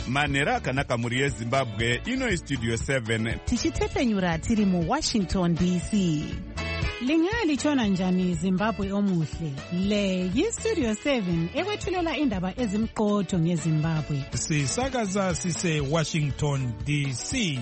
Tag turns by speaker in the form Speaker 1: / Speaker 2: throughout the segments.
Speaker 1: manhero akanaka mhuri yezimbabwe. Ino istudio 7
Speaker 2: tichitefenyura tiri muWashington DC.
Speaker 3: Lingalitshona njani Zimbabwe omuhle? Le yistudio 7 ekwethulela indaba ezimqotho ngeZimbabwe.
Speaker 4: Sisakaza sise Washington DC.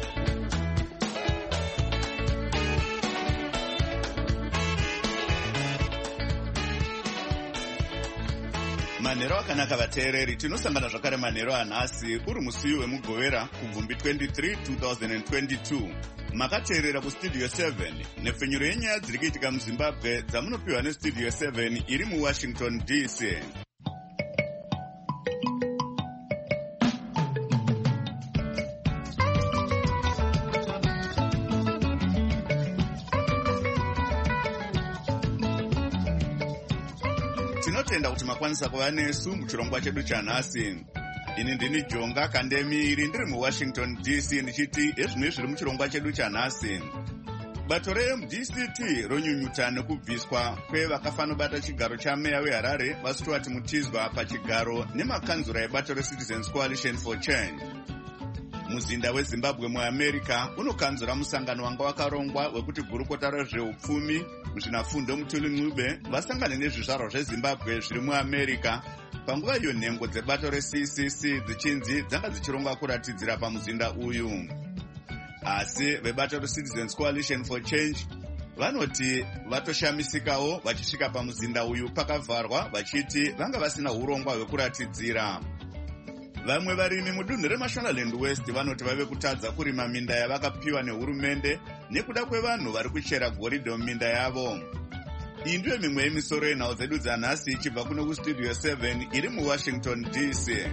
Speaker 1: manhero akanaka vateereri, tinosangana zvakare manhero anhasi uri musi wemugovera kubvumbi 23 2022. Makateerera kustudio 7 nepfenyuro yenyaya dziri kuitika muzimbabwe dzamunopiwa nestudio 7 iri muWashington DC. Tinotenda kuti makwanisa kuva nesu muchirongwa chedu chanhasi. Ini ndini Jonga Kandemiri ndiri muWashington DC ndichiti ezvinoi zviri muchirongwa chedu chanhasi. Bato reMDCT ronyunyuta nekubviswa kwevakafanobata chigaro chameya weHarare vaStuart Mutizwa pachigaro nemakanzura ebato reCitizens Coalition for Change. Muzinda weZimbabwe muAmerica unokanzura musangano wanga wakarongwa wekuti gurukota rezveupfumi muzvinafundo Mutuli Ncube vasangane nezvizvarwa zveZimbabwe zviri muAmerica panguva iyo nhengo dzebato reCCC dzichinzi dzanga dzichirongwa kuratidzira pamuzinda uyu. Asi vebato reCitizens Coalition for Change vanoti vatoshamisikawo vachisvika pamuzinda uyu pakavharwa vachiti vanga vasina urongwa hwekuratidzira. Vamwe varimi mudunhu reMashonaland West vanoti vave kutadza kurima minda yavakapiwa nehurumende nekuda kwevanhu vari kuchera goridhe muminda yavo. Iyi ndiyo mimwe yemisoro yenhau dzedu dzanhasi ichibva kuno kustudio 7 iri muWashington DC.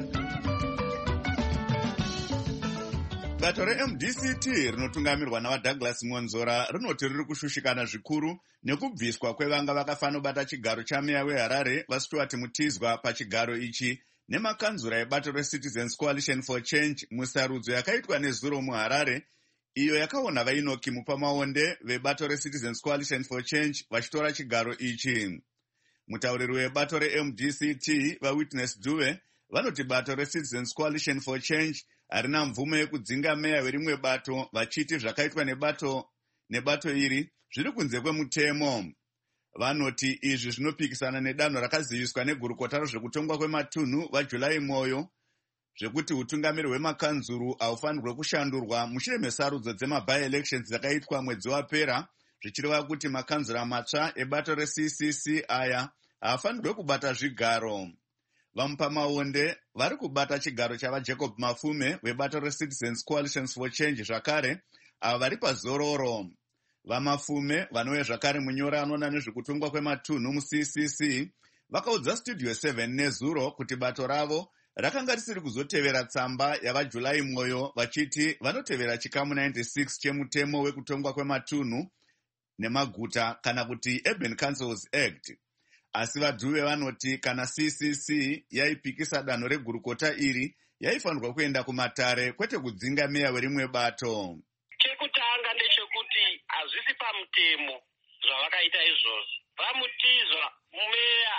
Speaker 1: Bato reMDCT rinotungamirwa navaDouglas Ngonzora rinoti riri kushushikana zvikuru nekubviswa kwevanga vakafanobata chigaro chameya weHarare vaStuart Mutizwa pachigaro ichi nemakanzura ebato reCitizens Coalition for Change musarudzo yakaitwa nezuro muHarare, iyo yakaona vainoki mupamaonde vebato reCitizens Coalition for Change vachitora chigaro ichi. Mutauriri webato reMDCT vaWitness Dube vanoti bato reCitizens Coalition for Change harina mvumo yekudzinga meya werimwe bato, vachiti zvakaitwa nebato iri zviri kunze kwemutemo. Vanoti izvi zvinopikisana nedanho rakaziviswa negurukota rezvekutongwa kwematunhu vaJulai Moyo zvekuti utungamiri hwemakanzuru haufanirwe kushandurwa mushure mesarudzo dzema-by-elections dzakaitwa mwedzi wapera, zvichireva kuti makanzura matsva ebato reCCC aya haafanirwe kubata zvigaro. Vamupamaonde vari kubata chigaro chavaJacob Mafume webato reCitizens Coalition for Change zvakare ava vari pazororo. Vamafume vanouya zvakare munyora anoona nezvekutongwa kwematunhu muCCC vakaudza studio 7 nezuro kuti bato ravo rakanga risiri kuzotevera tsamba yavaJulai Moyo vachiti vanotevera chikamu 96 chemutemo wekutongwa kwematunhu nemaguta kana kuti Urban Councils Act. Asi vaDuve vanoti kana CCC yaipikisa danho regurukota iri yaifanirwa kuenda kumatare kwete kudzinga meya werimwe bato.
Speaker 5: Chekutanga ndechekuti hazvisi pamutemo zvavakaita izvozvo. Vamutizwa meya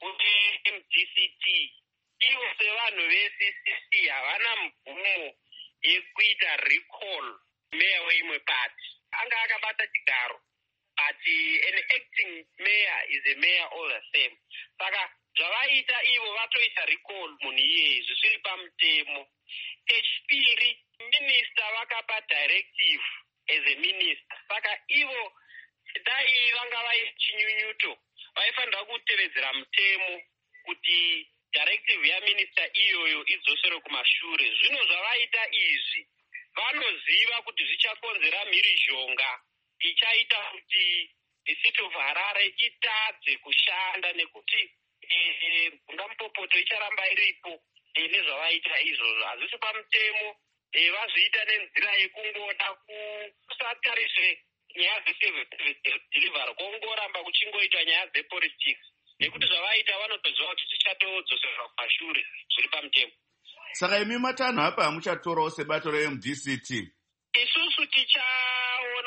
Speaker 5: weMDCT ivo sevanhu veCCC havana mvumo yekuita recall meya weimwe pati. Anga akabata chigaro but an acting mayor is a mayor all the same. Saka zvavaita ivo vatoita recall munhu iyeye zvisiri pamutemo. Chechipiri, minister vakapa directive as a minister. Saka ivo dai vanga vaichinyunyuto vaifanira kutevedzera mutemo kuti directive yaminister iyoyo idzosere kumashure. Zvino zvavaita izvi vanoziva kuti zvichakonzera mhirizhonga ichaita kuti city of Harare itadze kushanda nekuti ngampopoto icharamba iripo nezvavaita izvozvo. Hazvisi pamutemo, vazviita nenzira yekungoda kusatarise nyaya dzeservice delivery, kongoramba kuchingoita nyaya dzepolitics, nekuti zvavaita vanotoziva kuti zvichatodzosera kumashure zviri pamutemo.
Speaker 1: Saka imi matanho apa hamuchatorawo sebato reMDCT?
Speaker 5: Isusu tichaona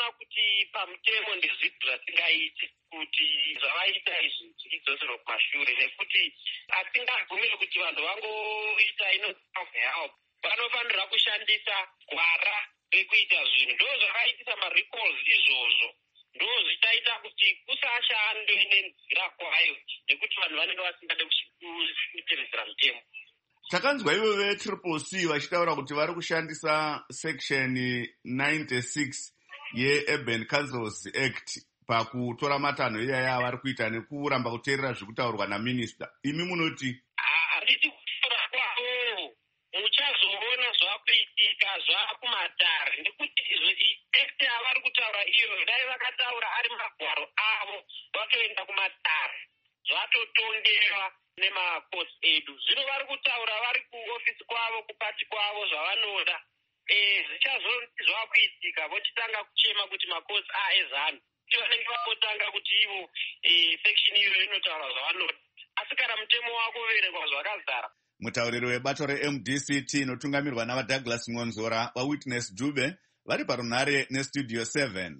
Speaker 5: kuona kuti pamutemo ndezvipi zvatingaite kuti zvavaita izvi zvidzoserwe kumashure, nekuti hatingabvumire kuti vanhu vangoita self-help. Vanofanira kushandisa gwara rekuita zvinhu. Ndo zvakaitisa ma-recalls izvozvo. Ndo zvichaita kuti kusashande nenzira kwayo, nekuti vanhu vanenge vasingade kutevedzera mutemo.
Speaker 1: Takanzwa ivo ve-CCC vachitaura kuti vari kushandisa section 96 ye-Urban Councils Act pakutora matanho iyaya avari kuita nekuramba kuteerera zviri kutaurwa naminista. Imi munoti?
Speaker 5: Handisi kutora kwavo, muchazoona zvakuitika zvakumatare, nekuti act avari kutaura iyo dai vakataura ari magwaro avo vatoenda kumatare zvatotongewa nemakoti edu. Zvino vari kutaura vari kuofisi kwavo, kupati kwavo zvavanoda. Zvichazoti zvakuitika vochitanga kuchema kuti makoti ezano vanenge vakotanga kuti ivo section iyo inotaura zvavanoda, asi kana mutemo wako uverekwa zvakazara.
Speaker 1: Mutauriri webato reMDCT inotungamirwa navaDouglas Ngonzora vaWitness Dube vari parunhare neStudio 7.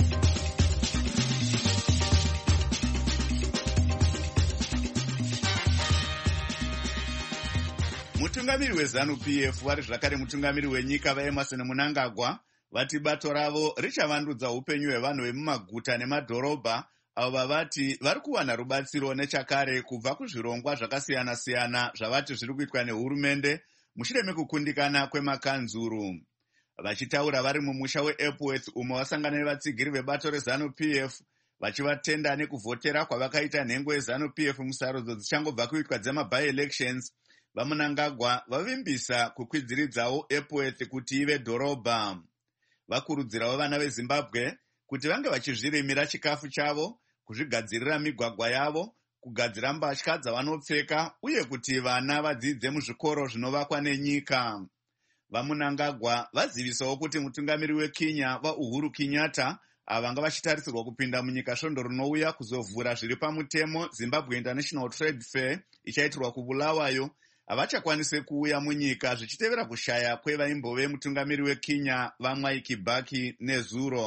Speaker 1: Mutungamiri weZANU-PF vari zvakare mutungamiri wenyika vaEmerson Mnangagwa vati bato ravo richavandudza upenyu hwevanhu vemumaguta nemadhorobha avo vavati vari kuwana rubatsiro nechakare kubva kuzvirongwa zvakasiyana-siyana zvavati zviri kuitwa nehurumende mushure mekukundikana kwemakanzuru. Vachitaura vari mumusha weEpworth umo vasangana nevatsigiri vebato reZANU-PF vachivatenda nekuvhotera kwavakaita nhengo yeZANU-PF musarudzo dzichangobva kuitwa dzema-by-elections, vaMnangagwa vavimbisa kukwidziridzawo Epworth kuti ive dhorobha. Vakurudzirawo vana veZimbabwe kuti vange vachizvirimira chikafu chavo, kuzvigadzirira migwagwa yavo, kugadzira mbatya dzavanopfeka uye kuti vana vadzidze muzvikoro zvinovakwa nenyika. VaMnangagwa vazivisawo kuti mutungamiri weKenya vaUhuru Kenyatta vanga vachitarisirwa kupinda munyika svondo rinouya kuzovhura zviri pamutemo Zimbabwe International Trade Fair ichaitirwa kuBulawayo havachakwanise kuuya munyika zvichitevera kushaya kwevaimbove mutungamiri weKenya vaMwai Kibaki neZuro.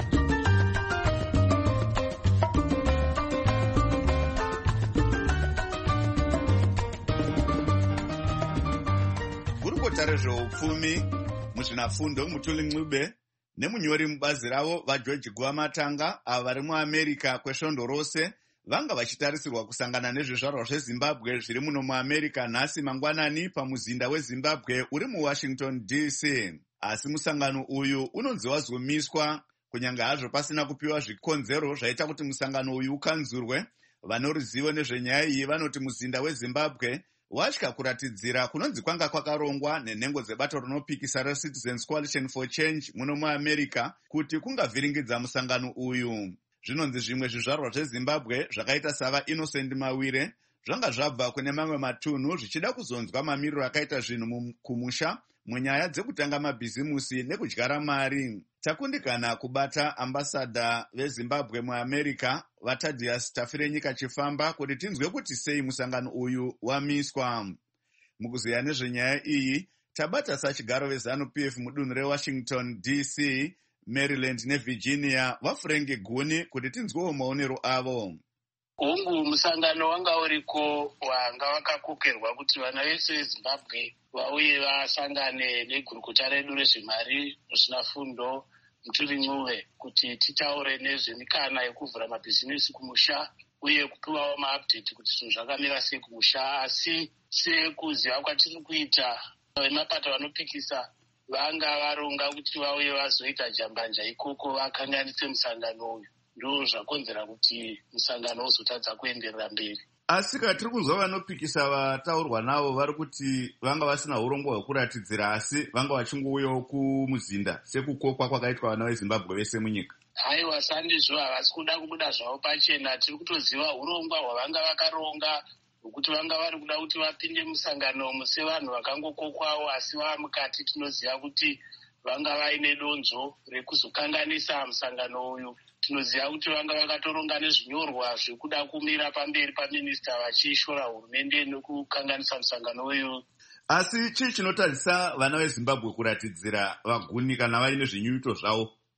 Speaker 1: Gurukota rezveupfumi muzvinafundo Mutuli Ncube nemunyori mubazi ravo vaGeorge Guamatanga ava vari muAmerica kwesvondo rose vanga vachitarisirwa kusangana nezvizvarwa zveZimbabwe zviri muno muAmerica nhasi mangwanani pamuzinda weZimbabwe uri muWashington DC. Asi musangano uyu unonzi wazomiswa kunyange hazvo pasina kupiwa zvikonzero zvaita kuti musangano uyu ukanzurwe. Vane ruzivo nezvenyaya iyi vanoti muzinda weZimbabwe watya kuratidzira kunonzi kwanga kwakarongwa nenhengo dzebato rinopikisa reCitizens Coalition for Change muno muAmerica kuti kungavhiringidza musangano uyu. Zvinonzi zvimwe zvizvarwa zveZimbabwe zvakaita sava Innocent Mawire zvanga zvabva kune mamwe matunhu zvichida kuzonzwa mamiriro akaita zvinhu kumusha munyaya dzekutanga mabhizimusi nekudyara mari. Takundikana kubata ambasadha veZimbabwe muAmerica vaThaddeus Tafirenyika Chifamba kuti tinzwe kuti sei musangano uyu wamiswa. Mukuziya nezvenyaya iyi tabata sachigaro veZANU-PF mudunhu reWashington DC, Maryland neVirginia vaFrengi Guni kuti tinzwewo maonero avo.
Speaker 6: Hongu musangano wanga uriko wanga wakakokerwa kuti vana vese veZimbabwe vauye vasangane negurukota redu rezvemari muzvinafundo Mutuli Ncube kuti titaure nezvemikana yekuvhura mabhizinesi kumusha uye kupiwawo maupdate kuti zvinhu zvakamira sei kumusha. Asi sekuziva kwatiri kuita vemapato vanopikisa vanga varonga kuti vauye vazoita jambanja ikoko vakanganise musangano uyu, ndo zvakonzera kuti musangano uzotadza kuenderera mberi.
Speaker 1: Asi katiri kuzwa vanopikisa vataurwa navo vari kuti vanga vasina urongwa hwekuratidzira asi vanga vachingouyawo kumuzinda sekukokwa kwakaitwa vana veZimbabwe vese munyika.
Speaker 6: Haiwa, sandizvo havasi kuda kubuda zvavo pachena. Tiri kutoziva urongwa hwavanga vakaronga hwekuti vanga vari kuda kuti vapinde musangano sevanhu vakangokokwawo, asi vamukati tinoziva kuti vanga vaine donzo rekuzokanganisa musangano uyu. Tinoziva kuti vanga vakatoronga nezvinyorwa zvekuda kumira pamberi paminista vachishora hurumende nekukanganisa musangano uyu.
Speaker 1: Asi chii chinotadzisa vana veZimbabwe kuratidzira vaguni kana vaine zvinyuito zvavo?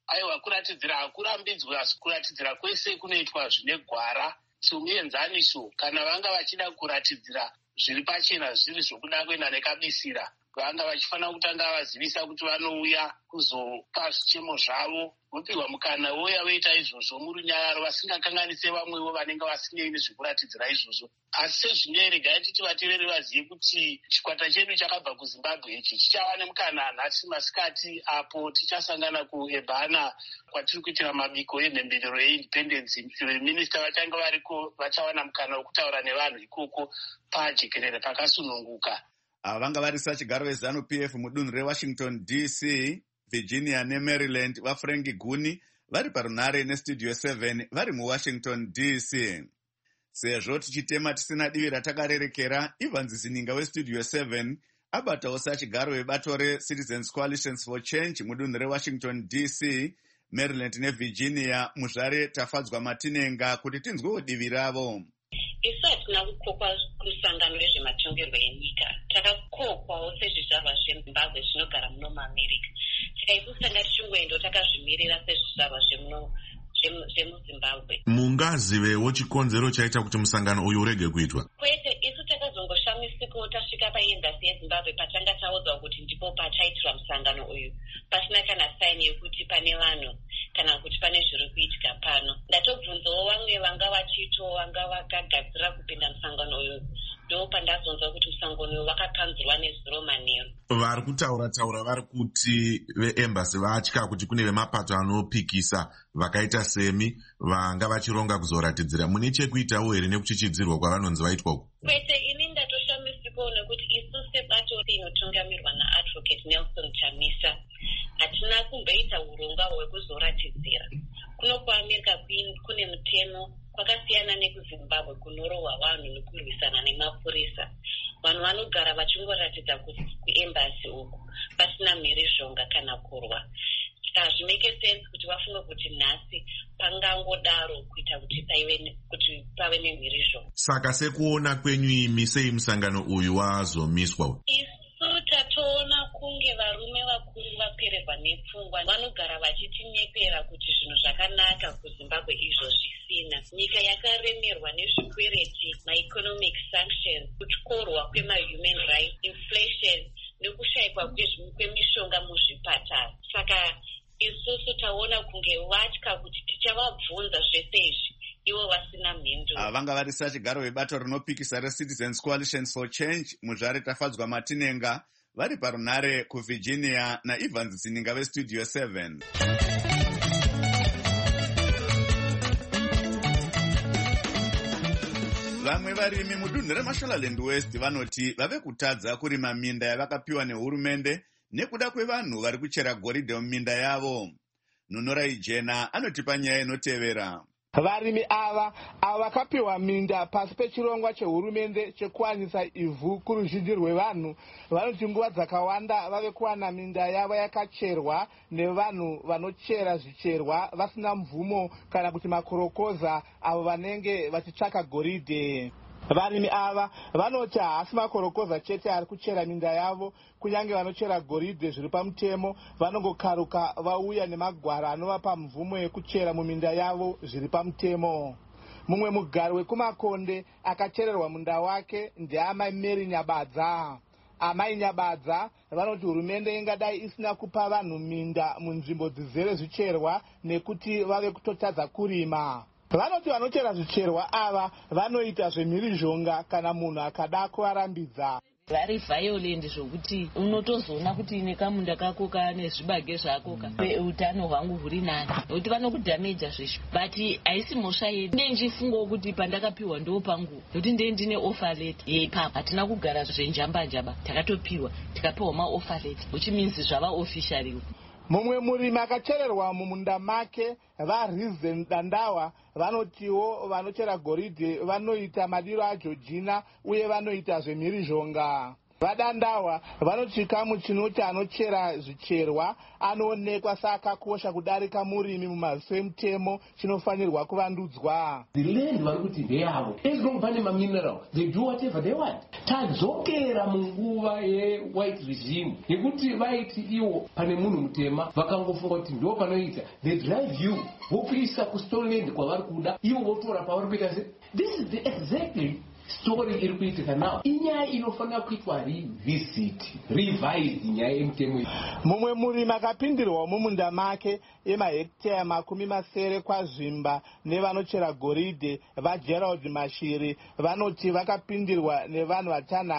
Speaker 6: aiwa kuratidzira hakurambidzwe, asi kuratidzira kwese kunoitwa zvine gwara somuenzaniso. Kana vanga vachida kuratidzira zviri pachena zviri zvokuda kuenda nekabisira, vanga vachifanira kutanga vazivisa kuti vanouya kuzopa zvichemo zvavo, vopihwa mukana voya voita izvozvo murunyararo, vasingakanganise vamwewo vanenge vasinei nezvekuratidzira izvozvo. Asi sezvine regai titi vateveri vazive kuti chikwata chedu chakabva kuZimbabwe ichi chichava nemukana nhasi masikati apo tichasangana kuEbhana kwatiri kuitira mabiko emhemberero yeindependence. Veminista vachange variko vachawana mukana wokutaura nevanhu ikoko pajekerere pakasununguka.
Speaker 1: Ava vanga vari sachigaro veZANU-PF mudunhu reWashington DC, Virginia neMaryland vaFrank Guni vari parunhare neStudio 7 vari muWashington DC. Sezvo tichitema tisina divi ratakarerekera, Evans Zininga weStudio 7 abatawo sachigaro vebato reCitizens Coalitions for Change mudunhu reWashington DC, Maryland neVirginia. Muzvare tafadzwa Matinenga kuti tinzwewo divi ravo.
Speaker 7: Isu hatina kukokwa kumusangano wezvematongerwo enyika, takakokwawo sezvizvarwa zveZimbabwe zvinogara muno muAmerica. Saka isu tanga tichingоenda takazvimirira sezvizvarwa zvemuZimbabwe.
Speaker 8: Mungazivewo chikonzero chaita kuti musangano uyu urege kuitwa?
Speaker 7: Kwete, isu takazongoshamisikawo tasvika paembasi yeZimbabwe patanga taudzwa kuti ndipo pachaitirwa musangano uyu, pasina kana saini yekuti pane vanhu kana kuti pane zviri kuitika pano. Ndatobvunzawo vamwe vanga vakagadzira kupinda musangano uyu, ndo pandazonzwa kuti musangano uyu wakakanzurwa nezuro manheru.
Speaker 8: Vari kutaura vari kuti veembasi vatya kuti kune vemapato anopikisa vakaita semi vanga vachironga kuzoratidzira. Mune chekuitawo here nekuchichidzirwa kwavanonzi vaitwa uku?
Speaker 7: Kwete, ini ndatoshamisikawo nekuti isu sebato inotungamirwa naAdvocate Nelson Chamisa hatina kumboita urongwa hwekuzoratidzira. Kuno kuAmerica kune mutemo kwakasiyana nekuZimbabwe kunorohwa vanhu nekurwisana nemapurisa. Vanhu vanogara vachingoratidza kuembasi uku pasina mhirizhonga kana kurwa. Hazvimeke sense kuti vafunge kuti nhasi pangangodaro kuita kuti pave nemhirizhonga.
Speaker 8: Saka sekuona kwenyu imi sei musangano uyu wazomiswa?
Speaker 7: Isu tatoona kunge varume vakuru vapererwa nepfungwa vanogara vachitinepera kuti zvinhu zvakanaka kuZimbabwe izvo zvisina. Nyika yakaremerwa nezvikwereti, ma-economic sanctions, kutyorwa kwema-human rights, inflation nekushayikwa kwemishonga muzvipatara. Saka isusu taona kunge vatya kuti tichavabvunza zvese izvi ivo vasina mhinduro.
Speaker 1: Vanga vari sachigaro vebato rinopikisa reCitizens Coalitions for Change, Muzvare Tafadzwa Matinenga vari parunhare kuVirginia, naEvans Zininga veStudio 7. Vamwe varimi mudunhu reMashonaland West vanoti vave kutadza kurima minda yavakapiwa nehurumende nekuda kwevanhu vari kuchera goridhe muminda yavo. Nunorai Jena anotipa nyaya inotevera.
Speaker 9: Varimi ava vakapiwa minda pasi pechirongwa chehurumende chekuwanisa ivhu kuruzhinji rwevanhu vanoti nguva dzakawanda vave kuwana minda yavo yakacherwa nevanhu vanochera zvicherwa vasina mvumo kana kuti makorokoza avo vanenge vachitsvaka goridhe. Varimi ava vanoti haasi makorokoza chete ari kuchera minda yavo, kunyange vanochera goridhe zviri pamutemo vanongokaruka vauya nemagwara anovapa mvumo yekuchera muminda yavo zviri pamutemo. Mumwe mugari wekumakonde akachererwa munda wake ndiamai Mary Nyabadza. Amai Nyabadza vanoti hurumende ingadai isina kupa vanhu minda munzvimbo dzizere zvicherwa nekuti vave kutotadza kurima. Vanoti vanochera zvicherwa ava vanoita zvemhirizhonga kana munhu akada kuvarambidza.
Speaker 10: Vari violent zvokuti unotozoona kuti nekamunda kako kane zvibage zvako utano hwangu huri nani, nokuti vanokudhameja zvesho. But haisi mhosva yedu. Ndenjifungo kuti pandakapiwa ndo pangu, nokuti ndine offer letter yeipapa. Hatina kugara zvenjamba-njamba, takatopiwa tikapiwa maoffer letter, which means zvava officially.
Speaker 9: Mumwe murimi akachererwa mumunda make vaRizen Dandawa vanotiwo vanochera goridhe vanoita madiro aJorgina uye vanoita zvemhirizhonga. Vadandawa vanoti chikamu chinoti anochera zvicherwa anoonekwa sakakosha kudarika murimi mumaziso emutemo chinofanirwa kuvandudzwa.
Speaker 11: The land vari kuti ndeyavo. As long pane mamineral, they do whatever they want. Tadzokera munguva ye-white regime yekuti vaiti iwo pane munhu mutema vakangofunga kuti ndo panoita. They drive you vokuisa kustoreland kwavari kuda ivo votora pavari kuita se. This is the exactly story iri kuitika nawo. Inyaya inofanira kuitwa revised nyaya yemutemo.
Speaker 9: Mumwe murimi akapindirwa mumunda make emahekitaya 70 kwazvimba nevanochera goridhe vaGerald Mashiri vanoti vakapindirwa nevanhu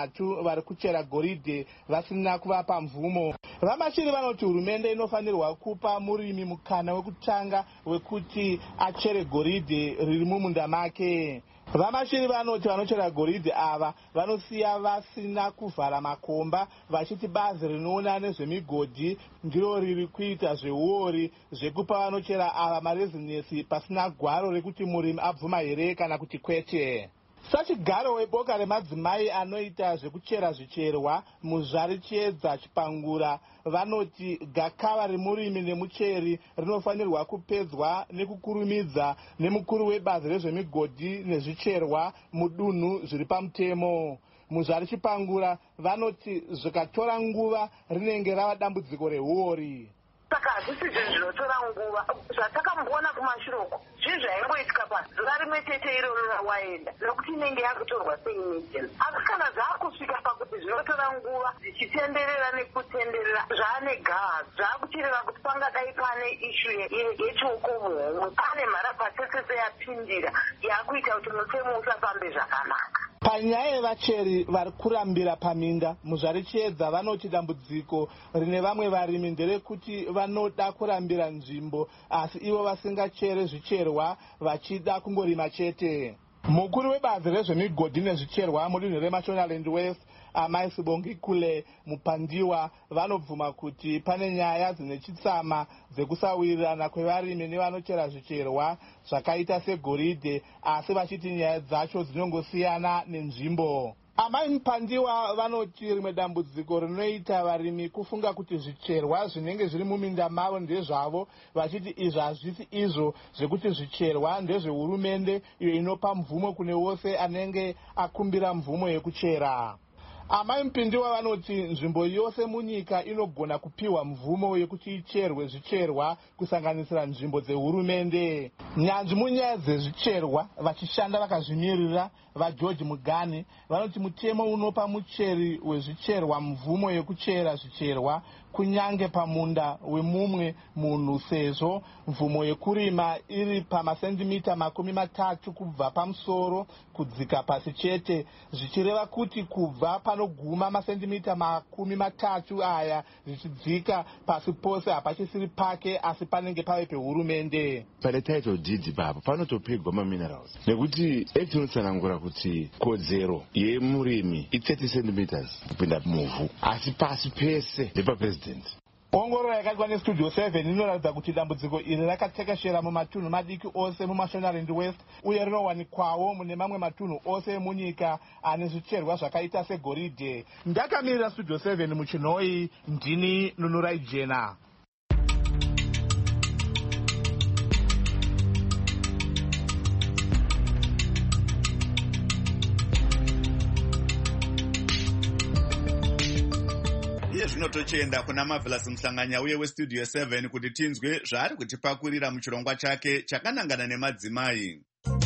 Speaker 9: 3 vari kuchera goridhe vasina kuvapa mvumo. VaMashiri vanoti hurumende inofanirwa kupa murimi mukana wekutanga wekuti achere goridhe riri mumunda make. VaMashiri vanoti vanochera goridhe ava vanosiya vasina kuvhara makomba vachiti bazi rinoona nezvemigodhi ndiro riri kuita zveuori zvekupa vanochera ava marezinesi pasina gwaro rekuti murimi abvuma here kana kuti kwete. Sachigaro weboka remadzimai anoita zvekuchera zvicherwa muzvari Chiedza Chipangura vanoti gakava remurimi nemucheri rinofanirwa kupedzwa nekukurumidza nemukuru webazi rezvemigodhi nezvicherwa mudunhu zviri pamutemo. Muzvari Chipangura vanoti zvikatora nguva rinenge rava dambudziko reuori.
Speaker 12: Saka hazvisi zvinhu zvinotora nguva zvatakambona kumashiroko zvinhu zvaingoitika pazuva rimwe chete iroro rawaenda nokuti inenge yakutorwa seimediensi. Asi kana zvaakusvika pakuti zvinotora nguva zvichitenderera nekutenderera zvaane gaha zvaakuchireva kuti pangadai pane ishu yechoko muhomwe pane mharapatsetsese yapindira yakuita kuti mutemo usafambe zvakanaka.
Speaker 9: Panyaya yevacheri vari kurambira paminda muzvari Chiedza vanoti dambudziko rine vamwe varimi nderekuti vanoda kurambira nzvimbo asi ivo vasingachere zvicherwa vachida kungorima chete. Mukuru webazi rezvemigodhi nezvicherwa mudunhu reMashonaland West Amai Sibongi Kule Mupandiwa vanobvuma kuti pane nyaya dzine chitsama dzekusawirirana kwevarimi nevanochera zvicherwa zvakaita segoridhe asi vachiti nyaya dzacho dzinongosiyana nenzvimbo. Amai Mupandiwa vanoti rimwe dambudziko rinoita varimi kufunga kuti zvicherwa zvinenge zviri muminda mavo ndezvavo vachiti izvo hazvisi izvo zvekuti zvicherwa ndezvehurumende iyo inopa mvumo kune wose anenge akumbira mvumo yekuchera. Amai Mupandiwa vanoti nzvimbo yose munyika inogona kupiwa mvumo yekuti icherwe zvicherwa kusanganisira nzvimbo dzehurumende. Nyanzvi munyaya dzezvicherwa vachishanda vakazvimirira vaGeorge Mugani vanoti mutemo unopa mucheri wezvicherwa mvumo yekuchera zvicherwa kunyange pamunda wemumwe munhu sezvo mvumo yekurima iri pamasendimita 30 kubva pamusoro kudzika pasi chete zvichireva kuti kubva panoguma masendimita 30 aya zvichidzika pasi pose hapachisiri pake asi panenge pave pehurumende.
Speaker 13: Pane title deed papo panotopegwa maminerals nekuti act inotsanangura kuti kodzero yemurimi i30 cm kupinda muvhu asi pasi pese ndepapresident.
Speaker 9: Ongororo yakaitwa nestudio 7 inoratidza kuti dambudziko iri rakatekeshera mumatunhu madiki ose muMashonaland West uye rinowanikwawo mune mamwe matunhu ose munyika ane zvicherwa zvakaita segoridhe. Ndakamirira studio 7 muchinhoi ndini Nunurai Jena.
Speaker 1: Zvino tochienda kuna Marvelous Musanganya uye westudio 7 kuti tinzwe zvaari kutipakurira muchirongwa chake chakanangana nemadzimai.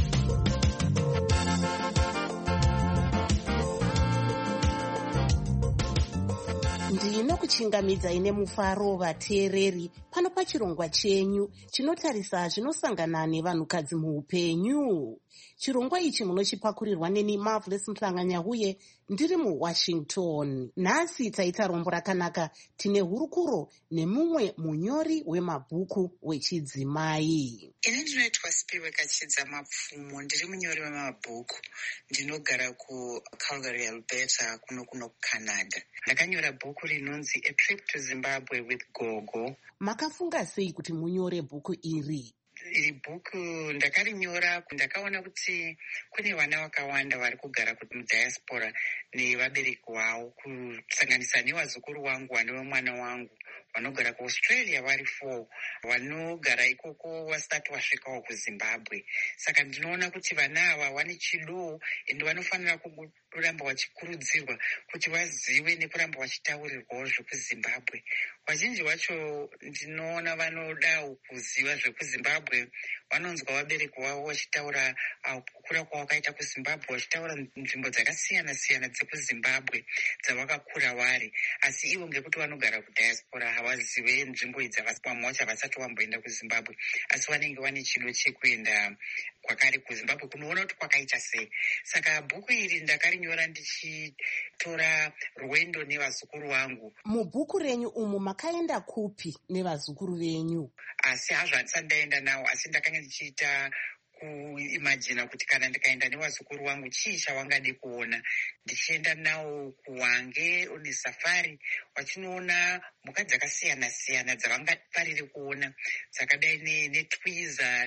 Speaker 2: Ndinokuchingamidzai nemufaro vateereri pano pachirongwa chenyu chinotarisa zvinosangana nevanhukadzi muupenyu. Chirongwa ichi munochipakurirwa neni Marvelous Musanganya uye ndiri muWashington. Nhasi taita rombo rakanaka tine hurukuro nemumwe munyori wemabhuku wechidzimai.
Speaker 14: Ini ndinoitwa Spiwe Kachidza Mapfumo, ndiri munyori wemabhuku. Ndinogara kuCalgary, Alberta, kuno kuCanada. Ndakanyora bhuku rinonzi A Trip to Zimbabwe with Gogo.
Speaker 2: Makafunga sei kuti munyore bhuku iri?
Speaker 14: Iri bhuku ndakarinyora ndakaona kuti kune vana vakawanda vari kugara mudiaspora nevabereki wavo, kusanganisa nevazukuru wangu vanove mwana wangu vanogara kuaustralia vari 4 vanogara ikoko vasati vasvikawo kuzimbabwe. Saka ndinoona kuti vana ava vane chido ende vanofanira kuramba vachikurudzirwa kuti vazive nekuramba vachitaurirwawo zvekuzimbabwe. Vazhinji vacho ndinoona vanodawo kuziva zvekuzimbabwe, vanonzwa vabereki vavo vachitaura kukura kwavakaita kuzimbabwe, vachitaura nzvimbo dzakasiyana siyana dzekuzimbabwe dzavakakura vari, asi ivo ngekuti vanogara kudiaspora havazive nzvimbo idzi, vamwe vacho havasati vamboenda kuzimbabwe, asi vanenge vane chido chekuenda kwakare kuzimbabwe kunoona kuti kwakaita sei. Saka bhuku iri ndakarinyora ndichitora rwendo nevazukuru vangu.
Speaker 2: Mubhuku renyu umu makaenda kupi nevazukuru venyu?
Speaker 14: Asi hazvo handisati ndaenda navo, asi ndakanga ndichiita kuimajina kuti kana ndikaenda nevazukuru vangu chii chavangade kuona. Ndichienda navo kuHwange nesafari, vachinoona mhuka dzakasiyana siyana dzavangafarire kuona, dzakadai netwiza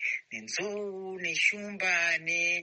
Speaker 14: nenzou neshumba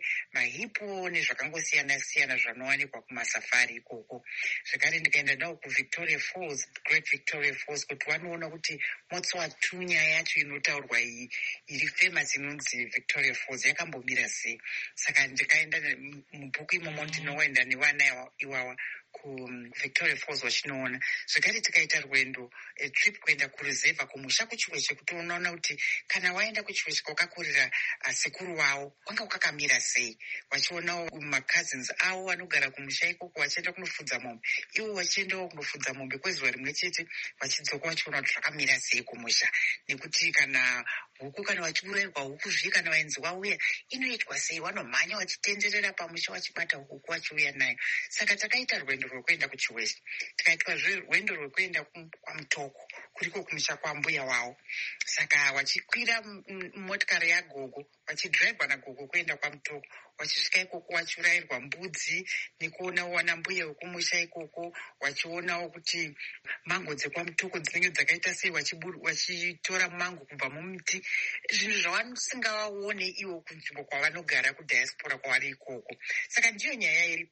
Speaker 14: nemahipo nezvakangosiyana siyana zvanowanikwa kumasafari ikoko. Zvekare ndikaenda navo kuVictoria Falls, Great Victoria Falls, kuti vanoona kuti Motswatunya yacho inotaurwa iyi iri famous inonzi Victoria Falls yakambomira sei. Saka ndikaenda mubhuku imomo ndinoenda nevana iwawa kuVictoria Falls vachinoona. Zvekare tikaita rwendo trip kuenda kuruzevha kumusha kuchiweshe, kuti unoona kuti kana waenda kuchiweshe kwakakurira sekuru wavo kwanga kwakamira sei, vachionawo macousins avo vanogara kumusha ikoko vachienda kunofudza mombe, ivo vachiendawo kunofudza mombe kwezuva rimwe chete, vachidzoka vachiona kuti zvakamira sei kumusha, nekuti kana huku kana vachiurayirwa huku zviye kana vaenzi vauya inoitwa sei, vanomhanya vachitenderera pamusha vachibata huku vachiuya nayo. Saka takaita rwendo rwekuenda kuchiweshe, tikaitwazve rwendo rwekuenda kwaMutoko kuriko kumusha kwambuya wavo. Saka vachikwira motikari yagogo, vachidhiraivwa nagogo kuenda kwaMutoko, vachisvika ikoko vachiurayirwa mbudzi nekuona wana mbuya wekumusha ikoko, vachionawo kuti mango dzekwaMutoko dzinenge dzakaita sei, vachitora mango kubva mumuti, zvinhu zvavanosingavaone ivo kunzvimbo kwavanogara kudiaspora kwavari ikoko. Saka ndiyo nyaya iri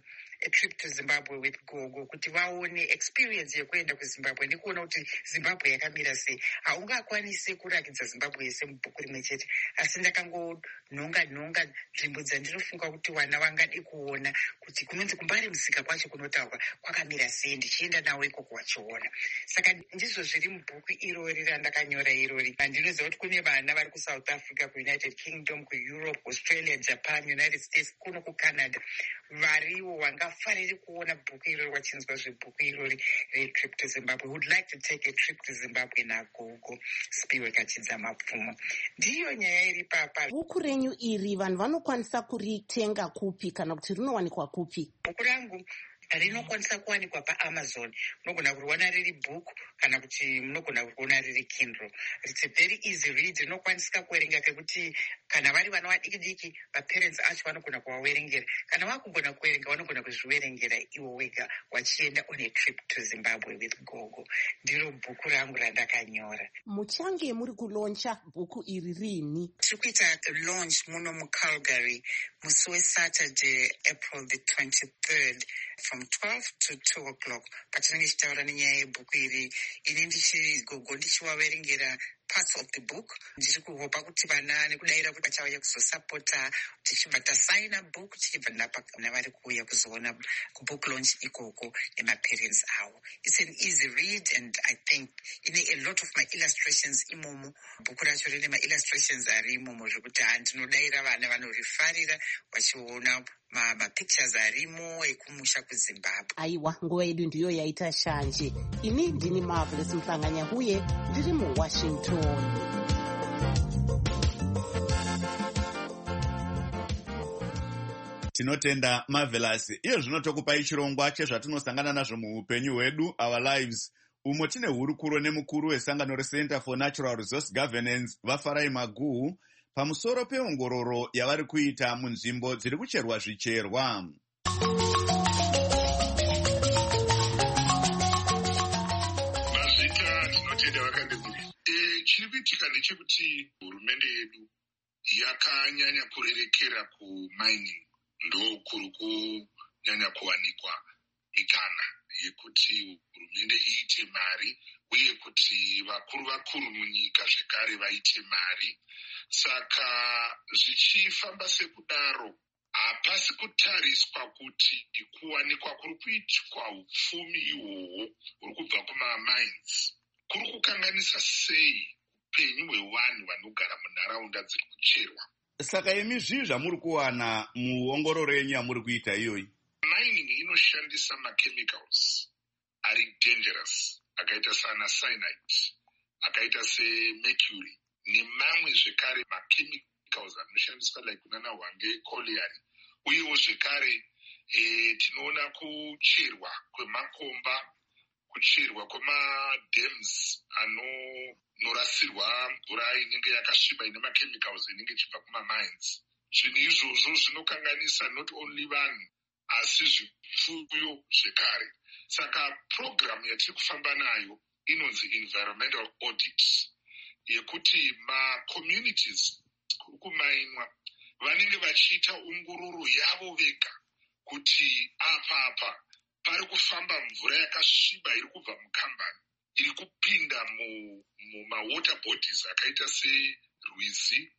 Speaker 14: trip to Zimbabwe with Gogo, kuti vaone experience yekuenda kuZimbabwe nekuona kuti Zimbabwe yakamira sei. Haungakwanisi kurakidza Zimbabwe yese mubhuku rimwe chete, asi ndakangonhonga nzvimbo dzandinofunga kuti vana vangade kuona, kuti kunonzi kumbari Musika kwacho kunotaurwa kwakamira sei, ndichienda navo ikoko vachiona. Saka ndizvo zviri mubhuku irori randakanyora irori. Ndinoziva kuti kune vana vari kuSouth Africa, kuUnited Kingdom, kuEurope, Australia, Japan, United States, kuno kuCanada, variwo vangafariri kuona bhuku irori, vachinzwa zvebhuku irori reTrip to Zimbabwe. Would like to take a trip to Zimbabwe naGogo Spiwe Kachidza Mapfumo. Ndiyo nyaya iri papa.
Speaker 2: Bhuku renyu iri vanhu vanokwanisa kuritenga kupi kana kuti rinowanikwa kupi?
Speaker 14: Bhuku rangu rinokwanisa kuwanikwa paAmazon. Munogona kuriona riri bhuku kana kuti munogona kuriona riri Kindle. It's a very easy read. Rinokwanisika kuverenga kekuti kana vari vana vadiki diki, vaparents acho vanogona kuvaverengera. Kana vakugona kuverenga vanogona kuzviverengera iwo wega wachienda on a trip to Zimbabwe with Gogo. Ndiro bhuku rangu randakanyora.
Speaker 2: Muchange muri kuloncha bhuku iri rini?
Speaker 14: Tiri kuita launch muno muCalgary musi weSaturday, April the 23rd from 12 to 2 o'clock. Patinenge tichitaura nenyaya yebhuku iri, ini Gogo ndichivaverengera parts of the book. Ndiri kuhopa kuti vana nekudayira kuti vachauya kuzosapota, tichibva tasaina book, tichibva navari kuuya kuzoona kubook launch ikoko nemaparents avo. It's an easy read and I think a lot of my illustrations imomo. Bhuku racho rine maillustrations ari imomo zvekuti handinodayira vana vanorifarira vachiona mapictures arimo ekumusha kuZimbabwe.
Speaker 2: Aiwa, nguva yedu ndiyo yaita shanje. Ini ndini Marvelous Mhlanganya huye, ndiri muWashington.
Speaker 1: Tinotenda Marvelous. Iyo zvinotokupai chirongwa chezvatinosangana nazvo muupenyu hwedu, Our Lives. Umo tine hurukuro nemukuru wesangano reCenter for Natural Resource Governance, Vafarai Maguhu, pamusoro peongororo yavari kuita munzvimbo dziri kucherwa zvicherwa.
Speaker 15: Mazita tinotenda vakandeguri. Chiri kuitika ndechekuti hurumende yedu yakanyanya kurerekera kumining, ndo kuri nyanya kuwanikwa mikana yekuti hurumende iite mari uye kuti vakuru munyika zvekare vaite mari. Saka zvichifamba sekudaro hapasi kutariswa kuti kuwanikwa kuri kuitwa upfumi ihwohwo huri kubva kumamines kuri kukanganisa sei upenyu hwevanhu vanogara munharaunda dziri kucherwa.
Speaker 1: Saka imi zvii zvamuri kuwana muongororo yenyu yamuri kuita iyoyi?
Speaker 15: Mining inoshandisa machemicals ari dangerous akaita sana cyanide, akaita semercury nemamwe zvekare machemicals anoshandiswa like kunana hwange colliery. Uyewo zvekare tinoona kucherwa kwemakomba, kucherwa kwemadams anorasirwa mvura inenge yakasviba ine machemicals inenge ichibva kumamines. Zvinhu izvozvo zvinokanganisa not only vanhu asi zvipfuyo zvekare. Saka program yatiri kufamba nayo inonzi environmental audit, yekuti macommunities kuri kumainwa vanenge vachiita ongororo yavo vega kuti apa pari kufamba mvura yakasviba iri kubva mukambani iri kupinda mumawater bodies akaita serwizi.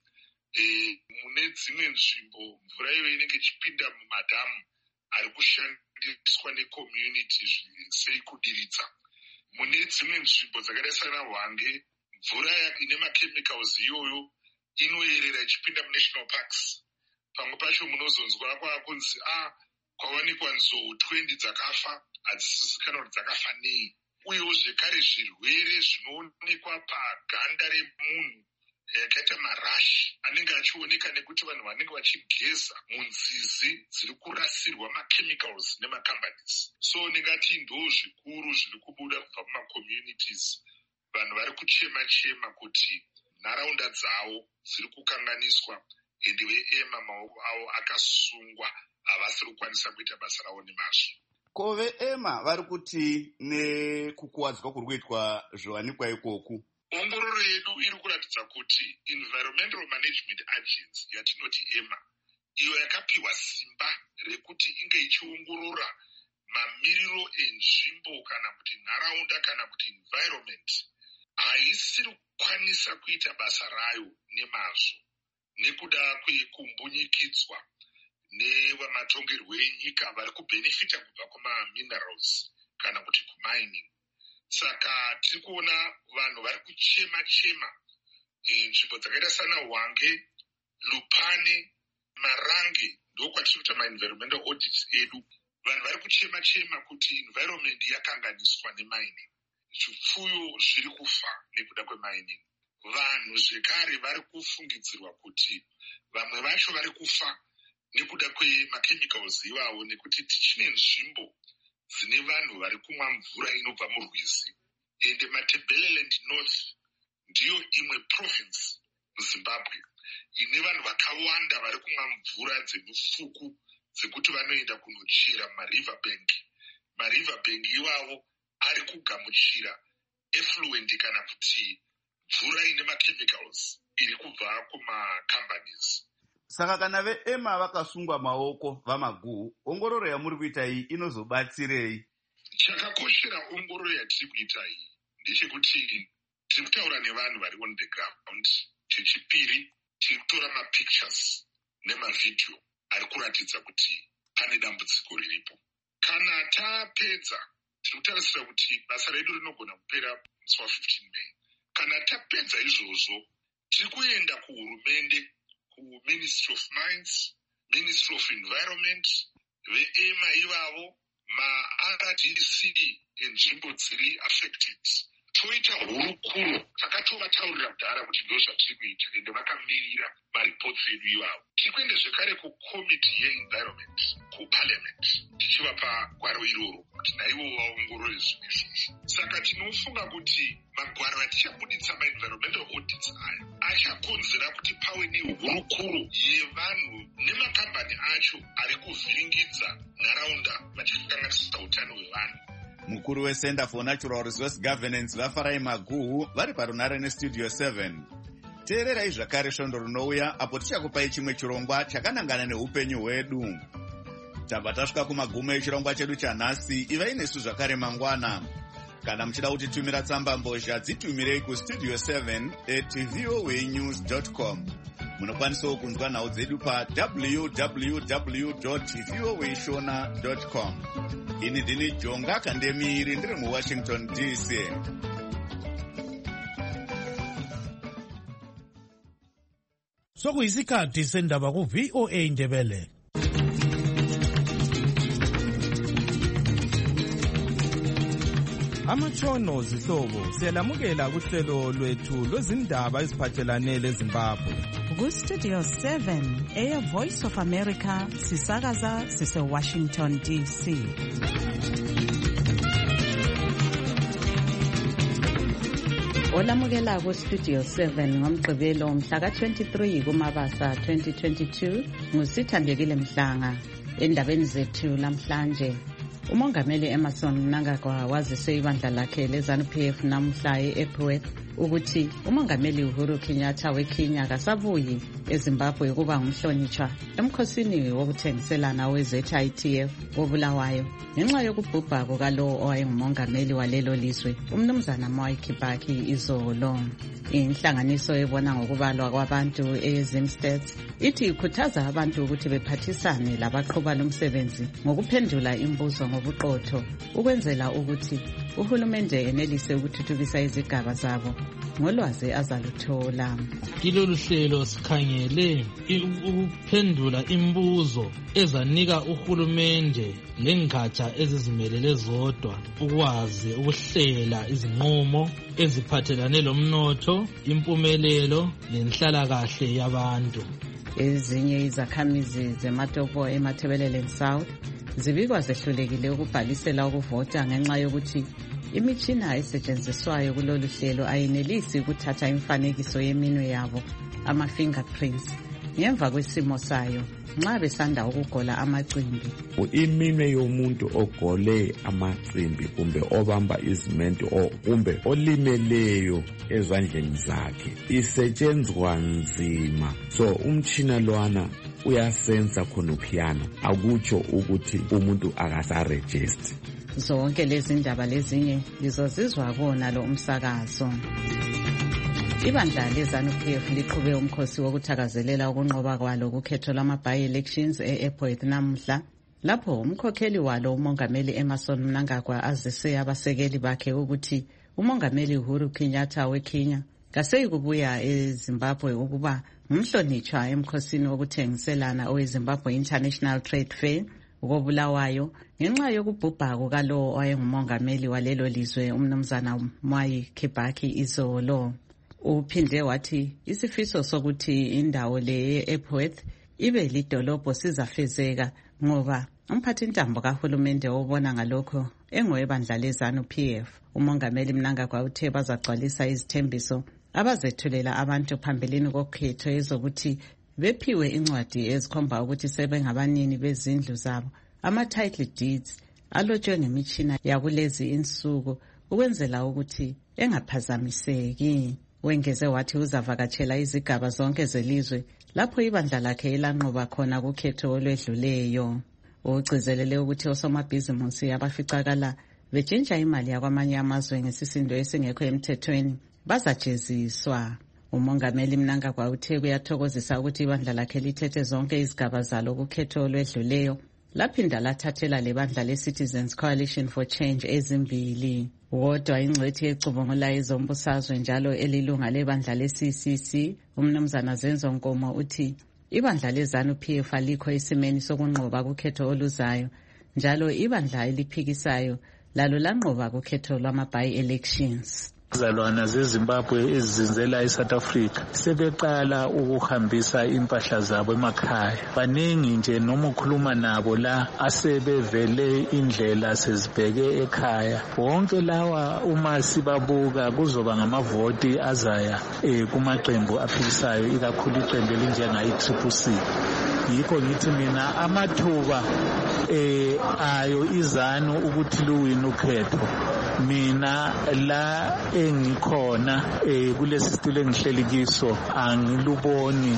Speaker 15: Mune dzimwe nzvimbo mvura iyo inenge ichipinda mumadhamu ari kushandiswa necommunity sei kudiridza. Mune dzimwe nzvimbo dzakaita sana hwange mvura ine machemicals iyoyo inoyerera ichipinda munational parks. Pamwe pacho munozonzwa kwakunzi kwawanikwa nzou 20 dzakafa, hadzisizikanwa kuti dzakafa nei. Uyewo zvekare zvirwere zvinoonekwa paganda remunhu yakaita marashi anenge achioneka nekuti vanhu vanenge vachigeza munzizi dziri kurasirwa machemicals nemacompanies. So ndingati ndo zvikuru zviri kubuda kubva mumacommunities. Vanhu vari kuchema kuti nharaunda dzavo dziri kukanganiswa ende veema maoko avo akasungwa, havasi kukwanisa kuita basa ravo nemazvo.
Speaker 1: Ko veema vari kuti nekukuwadzwa kuri kuitwa zviwanikwa ikoku?
Speaker 15: Ongororo yedu iri kuratidza kuti Environmental Management Agency yatinoti EMA, iyo yakapiwa simba rekuti inge ichiongorora mamiriro enzvimbo kana kuti nharaunda kana kuti environment, haisiri kukwanisa kuita basa rayo nemazvo nekuda kwekumbunyikidzwa nevamatongerwo enyika vari kubhenefita kubva kumaminerals kana kuti kumining. Saka tiri kuona vanhu vari kuchema nzvimbo dzakaita sana hwange, lupane, marange ndokwatiri kuita ma-environmental audits edu. Vanhu vari kuchema kuti environment yakanganiswa nemining, zvipfuyo zviri kufa nekuda kwemining. Vanhu zvekare vari kufungidzirwa kuti vamwe vacho vari kufa nekuda kwemachemicals iwawo, nekuti tichine nzvimbo dzine vanhu vari kumwa mvura inobva murwizi. Ende Matabeleland North ndiyo imwe province muZimbabwe ine vanhu vakawanda vari kumwa mvura dzemufuku dzekuti vanoenda kunochera mariver bank. Mariver bank iwavo ari kugamuchira effluent kana kuti mvura ine machemicals iri kubva kumacompanies.
Speaker 1: Saka kana veema vakasungwa maoko vamaguhu, ongororo yamuri kuita iyi inozobatsirei?
Speaker 15: Chakakoshera ongororo yatiri kuita iyi ndechekuti tiri kutaura nevanhu vari on the ground. Chechipiri, tiri kutora mapictures nemavidhio ari kuratidza kuti pane dambudziko riripo. Kana tapedza, tiri kutarisira kuti basa redu rinogona kupera musi wa15 May. Kana tapedza izvozvo, tiri kuenda kuhurumende, kuMinistry of Mines, Ministry of Environment, veema ivavo, ma-RDC enzvimbo dziri affected. Toita hurukuro, takatovautaurira kudhara kuti ndo zvatiri kuita ende vakamirira maripots edu ivavo. Tiri kuenda zvekare kukomiti yeEnvironment, kuParliament, tichivapa gwaro iroro kuti naivo vaongorore zvinhu izvozvo. Saka tinofunga kuti magwaro atichabuditsa ma-environmental audits aya achakonzera kuti pave nehurukuro yevanhu nemakambani acho ari kuvhiringidza nharaunda vachikanganisa utano hwevanhu.
Speaker 1: Mukuru weCenter for Natural Resource Governance vaFarai Maguhu vari parunare neStudio 7. Teererai zvakare svondo rinouya apo tichakupai chimwe chirongwa chakanangana neupenyu hwedu. tabva tasvika kumagumo echirongwa chedu chanhasi. Ivai nesu zvakare mangwana. Kana muchida kutitumira tsamba mbozha, dzitumirei kustudio 7@voanews.com. Munokwanisawo kunzwa nhau dzedu pa www.voashona.com. Ini ndini Jonga Kandemiri ndiri muWashington DC.
Speaker 4: Sokuyisikhathi sendaba ku-VOA Ndebele. Amatshono zihlobo siyalamukela kuhlelo lwethu lwezindaba eziphathelane leZimbabwe.
Speaker 16: Ku-Studio 7 Voice of America sisakaza sise-Washington DC. Olamukela ku-Studio 7 ngomgqibelo mhla ka-23 kuMabasa 2022 nguSithandekile Mhlanga. Endabeni zethu lamhlanje, umongameli Emmerson Mnangagwa wazise ibandla lakhe leZANU-PF namhla e-Epworth ukuthi umongameli Uhuru Kenyatta weKenya akasabuyi eZimbabwe ukuba ngumhlonitshwa emkhosini wokuthengiselana we-ZITF koBulawayo ngenxa yokubhubha kukalowo owayengumongameli walelo lizwe, umnumzana Mwai Kibaki izolo. Inhlanganiso ebona ngokubalwa kwabantu eZimstats ithi ikhuthaza abantu ukuthi bephathisane labaqhuba lomsebenzi ngokuphendula imibuzo ngobuqotho ukwenzela ukuthi uhulumende enelise ukuthuthukisa izigaba zabo ngolwazi azaluthola.
Speaker 17: Kilolu hlelo sikhangele ukuphendula imibuzo ezanika uhulumende lengatsha ezizimelele zodwa ukwazi ukuhlela izinqumo eziphathelane lomnotho, impumelelo nenhlalakahle yabantu.
Speaker 16: Ezinye izakhamizi zeMatopo eMatabeleland South zibikwa zehlulekile ukubhalisela ukuvota ngenxa yokuthi imitshina esetshenziswayo kulolu hlelo ayinelisi ukuthatha imifanekiso yeminwe yabo, ama-fingerprints, ngemva kwesimo sayo nxa besanda ukugola amacimbi.
Speaker 18: Iminwe yomuntu ogole amacimbi kumbe obamba izimenti kumbe olimeleyo ezandleni zakhe isetshenzwa nzima, so umtshina lwana uyasensa khonophiyana, akutsho ukuthi umuntu akasarejist.
Speaker 16: Zonke lezi ndaba lezinye lizozizwa kona lo umsakazo. Ibandla leZANU-PF liqhube umkhosi wokuthakazelela ukunqoba kwalo kukhetho lwama-by-elections e-Epworth namhla, lapho umkhokheli walo umongameli Emmerson Mnangagwa azise abasekeli bakhe ukuthi umongameli Uhuru Kenyatta weKenya kaseyikubuya eZimbabwe ukuba ngumhlonitshwa emkhosini wokuthengiselana owe-Zimbabwe International Trade Fair koBulawayo ngenxa yokubhubha kukalowo owayengumongameli walelo lizwe, umnumzana Mwai Kibaki izolo. Uphinde wathi isifiso sokuthi indawo le e-Epworth ibe lidolobho sizafezeka ngoba umphathintambo kahulumende obona ngalokho engowebandla leZANU-PF. Umongameli Mnangagwa uthe bazagcwalisa izithembiso abazethulela abantu phambilini kokhetho ezokuthi bephiwe incwadi ezikhomba ukuthi sebengabanini bezindlu zabo, ama-title deeds alotshwe ngemitshina yakulezi insuku ukwenzela ukuthi engaphazamiseki. Wengeze wathi uzavakatshela izigaba zonke zelizwe lapho ibandla lakhe elanqoba khona kukhetho olwedluleyo. Ugcizelele ukuthi osomabhizimusi abaficakala betshintsha imali yakwamanye amazwe ngesisindo esingekho emthethweni bazajeziswa. Umongameli Mnangagwa uthe kuyathokozisa ukuthi ibandla lakhe lithethe zonke izigaba zalo kukhetho olwedluleyo laphinda lathathela lebandla le-Citizens Coalition for Change ezimbili. Kodwa ingcwethi ecubungula ezombusazwe njalo elilunga lebandla le-CCC, umnumzana Zenzo Nkomo uthi ibandla leZANU-PF alikho esimeni sokunqoba kukhetho oluzayo, njalo ibandla eliphikisayo lalo lanqoba kukhetho lwama-by-elections.
Speaker 19: Izalwana zeZimbabwe ezizinzela eSouth Africa sebeqala ukuhambisa impahla zabo emakhaya. Baningi nje noma ukhuluma nabo la asebevele indlela sezibheke ekhaya. Wonke lawa uma sibabuka kuzoba ngamavoti azaya kumaqembu aphikisayo, ikakhulu iqembu elinjengayi-CCC. Yikho ngithi mina amathuba ayo izanu ukuthi luwine ukhetho. Mina la engikhona kulesi situlo engihleli kiso angiluboni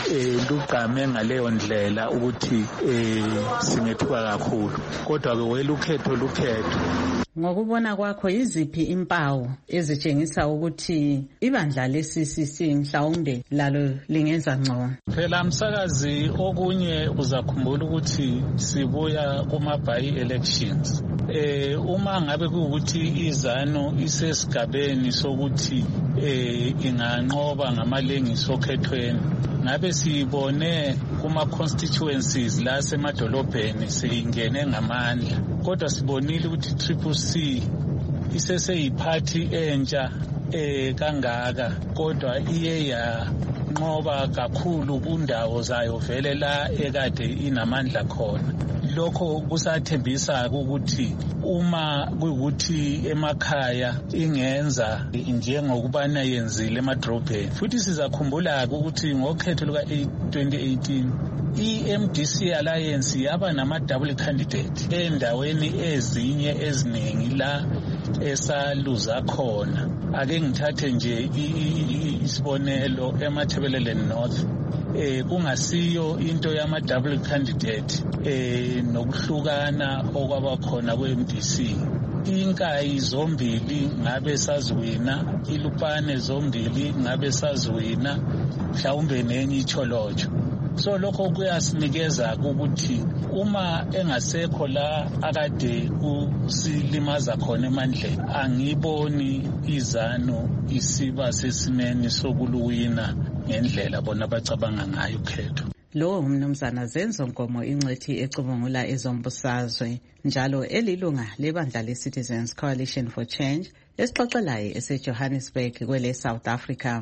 Speaker 19: lugqame ngaleyo ndlela ukuthi singethuka kakhulu, kodwa-ke wela ukhetho lukhetho.
Speaker 16: Ngokubona kwakho yiziphi impawu ezitshengisa ukuthi ibandla le-CCC mhlawumbe lalo lingenza ngcono?
Speaker 19: Phela msakazi, okunye uzakhumbula ukuthi sibuya kuma-by-elections. Uma ngabe kuwukuthi izanu isesigabeni sokuthi inganqoba ngamalengiso okhethweni, ngabe siyibone kuma-constituencies la semadolobheni seyingene ngamandla, kodwa sibonile ukuthi CCC iseseyiphathi entsha kangaka, kodwa iye yanqoba kakhulu kundawo zayo vele la ekade inamandla khona. Lokho kusathembisa ukuthi uma kuyukuthi emakhaya ingenza njengokubana yenzile emadrobheni. Futhi sizakhumbula ukuthi ngokhetho luka-2018 i-MDC Alliance yaba nama-double candidate endaweni ezinye eziningi la esaluza khona. Ake ngithathe nje isibonelo eMatabeleland North. Kungasiyo into yama-double candidate nokuhlukana okwaba khona kwe-MDC. Inkayi zombili ngabe saziwina, iLupane zombili ngabe saziwina, mhlawumbe nenye iCholojo. So lokho kuyasinikeza ukuthi uma engasekho la akade kusilimaza khona emandleni, angiboni izanu isiba sesimeni sokuluwina ngendlela bona bacabanga ngayo ukhetho.
Speaker 16: Lo umnumzana Zenzo Nkomo, ingcethi ecubungula ezombusazwe njalo elilunga lebandla le-Citizens Coalition for Change, esixoxelayo eseJohannesburg kwele South Africa.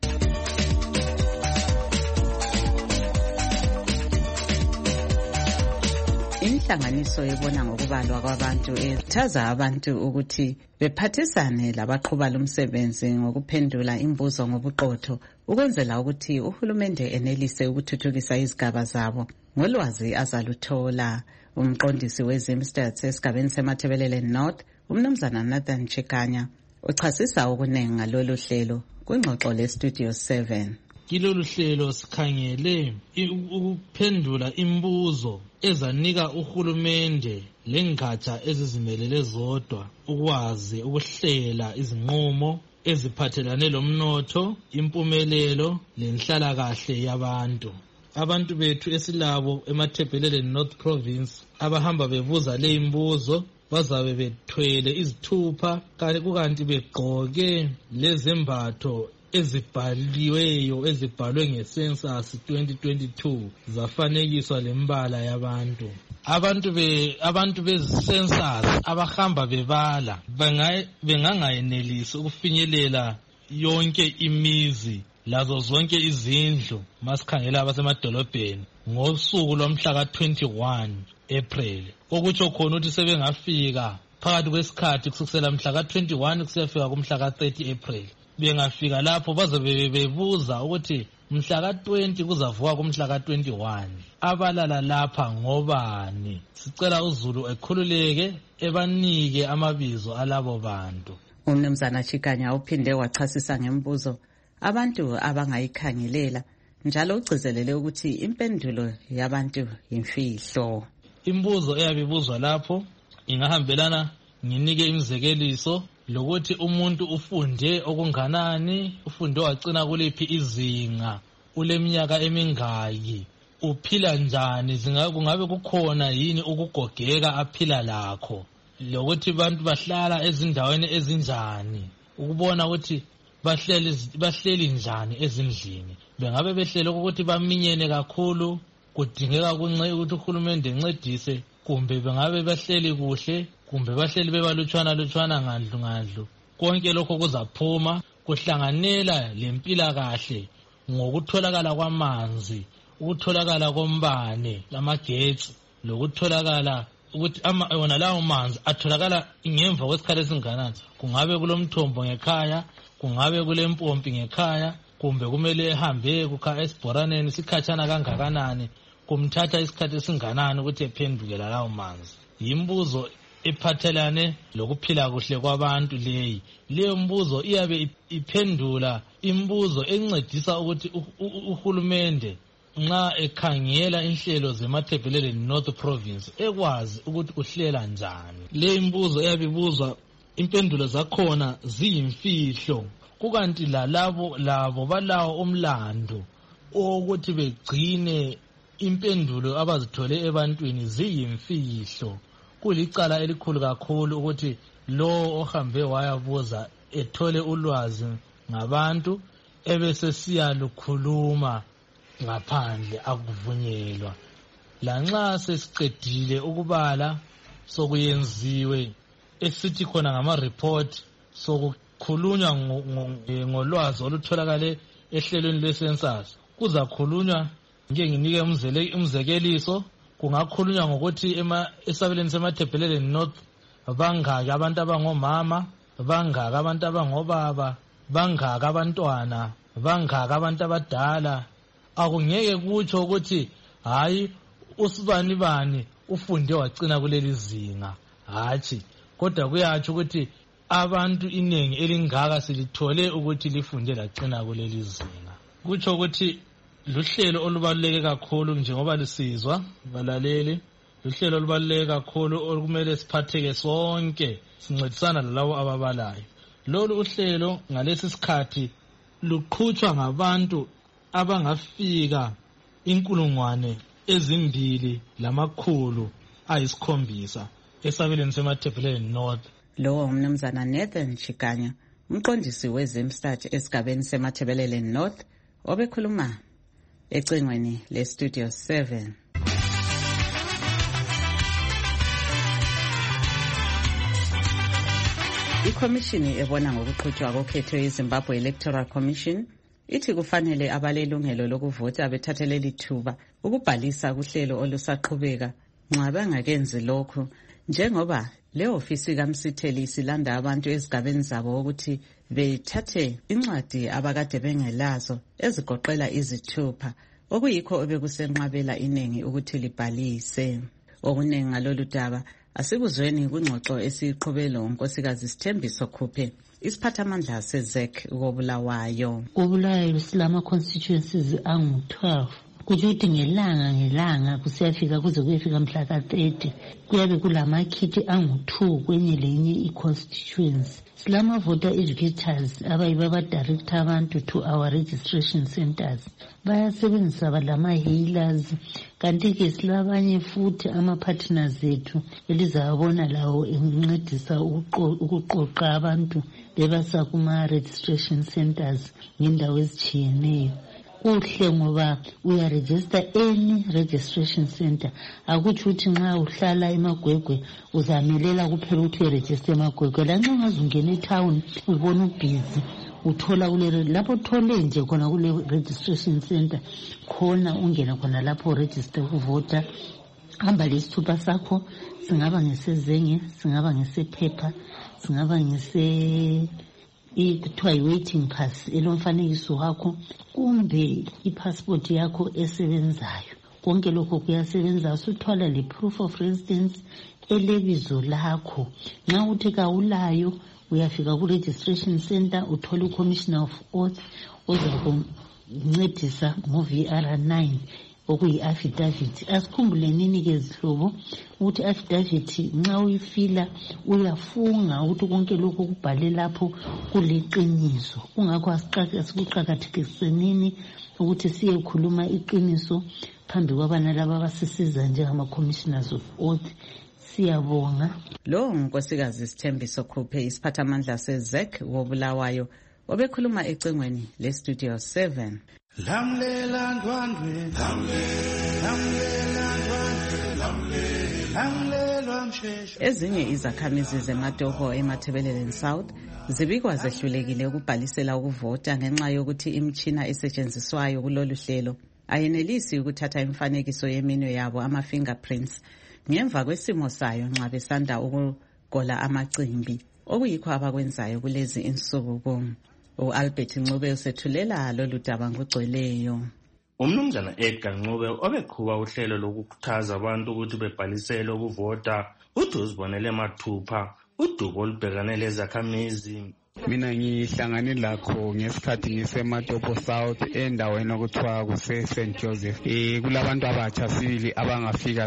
Speaker 16: Inhlanganiso ebona ngokubalwa kwabantu ethaza abantu ukuthi bephathisane labaqhuba lomsebenzi ngokuphendula imibuzo ngobuqotho ukwenzela ukuthi uhulumende enelise ukuthuthukisa izigaba zabo ngolwazi azaluthola. Umqondisi weZimstats esigabeni seMatabeleland North, umnumzana Nathan Chikanya, uchasisa okunengi ngalolu hlelo kwingxoxo leStudio 7.
Speaker 17: Kilolu hlelo sikhangele ukuphendula imibuzo ezanika uhulumende lengatsha ezizimelele zodwa ukwazi ukuhlela izinqumo eziphathelane lomnotho, impumelelo lenhlalakahle yabantu. Abantu bethu esilabo eMatabeleland North Province abahamba bebuza le imibuzo bazabe bethwele izithupha kukanti begqoke lezembatho ezibhaliweyo ezibhalwe ngecensus 2022 zafanekiswa lembala yabantu. Abantu becensus abahamba bebala bengangayenelisi ukufinyelela yonke imizi lazo zonke izindlu masikhangela abasemadolobheni ngosuku lomhla ka-21 April. Okutsho khona ukuthi sebengafika phakathi kwesikhathi kusukela mhla ka-21 kusiyafika kumhla ka-30 April. Bengafika lapho bazobe bebuza ukuthi mhla ka-20 kuzavuka kumhla ka-21 abalala lapha ngobani. Sicela uZulu ekhululeke ebanike amabizo alabo bantu.
Speaker 16: Umnumzana Chikanya uphinde wachasisa ngembuzo abantu abangayikhangelela njalo ugcizelele ukuthi impendulo yabantu yimfihlo.
Speaker 17: Imbuzo eyabibuzwa lapho ingahambelana nginike imizekeliso lokuthi umuntu ufunde okunganani, ufunde wagcina kuliphi izinga, uleminyaka emingaki, uphila njani, kungabe kukhona yini ukugogeka aphila lakho, lokuthi abantu bahlala ezindaweni ezinjani, ukubona ukuthi bahleli njani ezindlini. Bengabe behlele ukuthi baminyene kakhulu, kudingeka ukuthi uhulumende encedise, kumbe bengabe bahleli kuhle, kumbe bahleli bebalutshwana ngandlu. Konke lokho kuzaphuma kuhlanganela lempilakahle ngokutholakala kwamanzi, ukutholakala kombane lamagetsi, lokutholakala ukuthi wona lawo manzi atholakala ngemva kwesikhathi esinganani. Kungabe kulomthombo ngekhaya, kungabe kulempompi ngekhaya, kumbe kumele ehambe kukha esibhoraneni sikhatshana kangakanani, kumthatha isikhathi esinganani ukuthi ephendukela lawo manzi. Yimbuzo ephathelane lokuphila kuhle kwabantu leyo mbuzo iyabe iphendula imbuzo encedisa ukuthi uhulumende nxa ekhangela inhlelo zeMatabeleland North Province ekwazi ukuthi uhlela njani. Le imbuzo eyabibuzwa impendulo zakhona ziyimfihlo, kukanti labo balawo umlando ukuthi begcine impendulo abazithole ebantwini ziyimfihlo. Kulicala elikhulu kakhulu ukuthi lo ohambe wayabuza ethole ulwazi ngabantu ebesesiya lukhuluma ngaphandle akuvunyelwa. Lanxa sesiqedile ukubala sokuyenziwe esithi khona ngama-report sokukhulunywa ngolwazi olutholakale ehlelweni lwe-census. Kuzakhulunywa nginike umzekeliso, kungakhulunywa ngokuthi esabelweni seMatabeleland North bangaki abantu abangomama, bangaki abantu abangobaba, bangaki abantwana, bangaki abantu abadala. Akungeke kutsho ukuthi hayi usibani bani ufunde wagcina kuleli zinga, hatshi, kodwa kuyatsho ukuthi abantu iningi elingaka silithole ukuthi lifunde lagcina kuleli zinga. Kutsho ukuthi luhlelo olubaluleke kakhulu njengoba lisizwa balaleli, luhlelo olubaluleke kakhulu okumele siphatheke sonke sincedisana lalabo ababalayo. Lolu uhlelo ngalesi sikhathi luqhutshwa ngabantu abangafika 2,700 esabelweni seMatabeleland North.
Speaker 16: Lo umnumzana Nathan Chikanya, umqondisi wezemstat esigabeni seMatabeleland North, obekhuluma ecingweni leStudio 7. Ikhomishini ebona ngokuqhutshwa kokhetho yeZimbabwe Electoral Commission ithi kufanele abalelungelo lokuvota bethathele lithuba ukubhalisa kuhlelo olusaqhubeka nxa bangakenzi lokhu, njengoba le ofisi kaMsitheli isilanda abantu ezigabeni zabo ukuthi bethathe incwadi abakade bengelazo ezigoqela izithupha, okuyikho obekusenqabela iningi ukuthi libhalise. Okuningi ngalolu daba asikuzweni kwingxoxo esiyiqhubelo unkosikazi Sithembiso Khuphe, isiphathamandla seZEC koBulawayo.
Speaker 20: Bulawayo silama constituencies angu-12. Kuthi ukuthi ngelanga kusiyafika kuze kuyefika mhla ka-30 kuyabe kulamakhithi angu-2 kwenye lenye i-constituency. Silama voter educators abayiba abadirector abantu to our registration centers. Bayasebenzisa balama-healers, kanti-ke silabanye futhi ama-partners ethu elizabona lawo encedisa ukuqoqa abantu bebasa kuma-registration centers ngendawo ezitshiyeneyo. Kuhle ngoba uyaregister any registration center. Akuthi uthi nxa uhlala eMagwegwe uzamelela kuphela ukuthi uregister eMagwegwe. Lanxa ungazungena etown ubona ubhizi uthola kule lapho uthole nje khona kule registration center khona ungena khona lapho register ukuvota. Hamba lesithupha sakho, singaba ngesezenge, singaba ngesephepha, singaba kuthiwa yi-waiting pass elomfanekiso wakho kumbe i-passport yakho esebenzayo. Konke lokho kuyasebenza. Usuthwala le-proof of residence elebizo lakho. Nxa uthi kawulayo uyafika ku-registration center uthole u-commissioner of oath ozakuncedisa ngo-VR9 okuyi-affidavit. Asikhumbuleni-ke zihlobo ukuthi i-affidavit nxa uyifila uyafunga ukuthi konke lokho kubhale lapho kuliqiniso. Kungakho asikuqakathekisenini ukuthi siyekhuluma iqiniso phambi kwabana laba abasisiza njengama-commissioners of oath. Siyabonga.
Speaker 16: Lo nkosikazi Sithembiso Khuphe, isiphathamandla seZEC koBulawayo, obekhuluma ecingweni leStudio 7.
Speaker 21: Lamlela ndwandwe, lamlela msheshe.
Speaker 16: Ezinye izakhamizi zeMatopo eMatabeleland South zibikwa zehlulekile ukubhalisela ukuvota ngenxa yokuthi imitshina esetshenziswayo kulolu hlelo ayenelisi ukuthatha imifanekiso yeminwe yabo ama-fingerprints ngemva kwesimo sayo nxa besanda ukugola amacimbi, okuyikho abakwenzayo kulezi insuku. U-Albert Ncube usethulela lolu daba ngokugcweleyo.
Speaker 22: Umnumzana Edgar Ncube obeqhuba uhlelo lokukhuthaza abantu ukuthi bebhalisele ukuvota uthi uzibonele mathupha udubo olubhekane lezakhamizi
Speaker 3: Mina ngihlangane lakho ngesikhathi ngiseMatopo South endaweni okuthiwa kuse St Joseph. Kulabantu abatsha sibili abangafika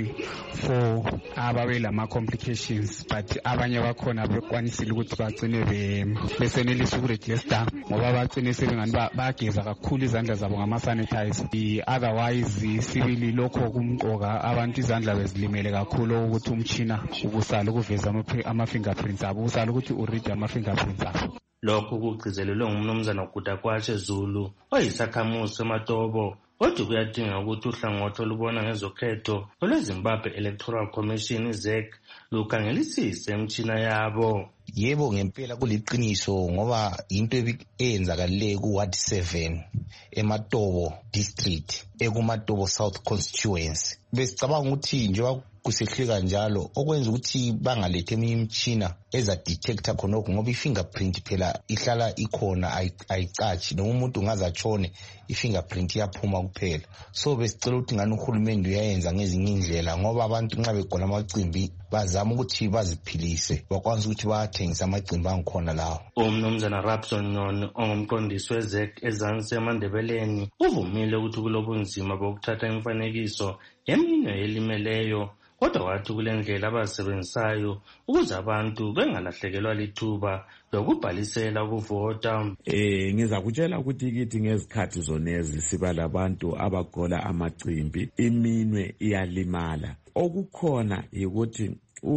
Speaker 3: 3-4 ababe lama complications, but abanye bakhona bekwanisile ukuthi bagcine besenelisa ukuregister ngoba bagcine sebengani bageza kakhulu izandla zabo ngama sanitizer. Otherwise sibili lokho kumqoka abantu izandla bezilimele kakhulu ukuthi umtshina ubusala ukuveza ama fingerprints abo, ubusala ukuthi uread ama fingerprints abo.
Speaker 22: Lokhu kugcizelelwe ngumnumzana Gudakwatshe Zulu oyisakhamuzi seMatopo, kodwa kuyadinga ukuthi uhlangothi olubona ngezokhetho olweZimbabwe Electoral Commission ZEC lukhangelisise imitshina yabo.
Speaker 5: Yebo, ngempela kuliqiniso ngoba into eyenzakale ku Ward 7 eMatopo District ekuMatopo South Constituency. Besicabanga ukuthi njengoba kusehlika njalo okwenza ukuthi bangalethe eminye imitshina eza detector khonokho ngoba ifingerprint phela ihlala ikhona ayicathi, noma umuntu ungazatshone ifingerprint yaphuma kuphela. So besicela ukuthi ngani uhulumende uyayenza ngezinye indlela ngoba abantu nxa begona amacimbi bazama ukuthi baziphilise, bakwazi ukuthi bathengise amacimbi angikhona lawo.
Speaker 22: Umnumzana Rapson Noni ongumqondisi weZEC ezansi eMandebeleni uvumile ukuthi kulobunzima bokuthatha imfanekiso yeminwe elimeleyo, kodwa wathi kule ndlela abasebenzisayo ukuze abantu bengalahlekelwa lithuba lokubhalisela ukuvota.
Speaker 18: Ngizakutshela ukuthi kithi ngezikhathi zonezi siba labantu abagola amacimbi, iminwe iyalimala. Okukhona ukuthi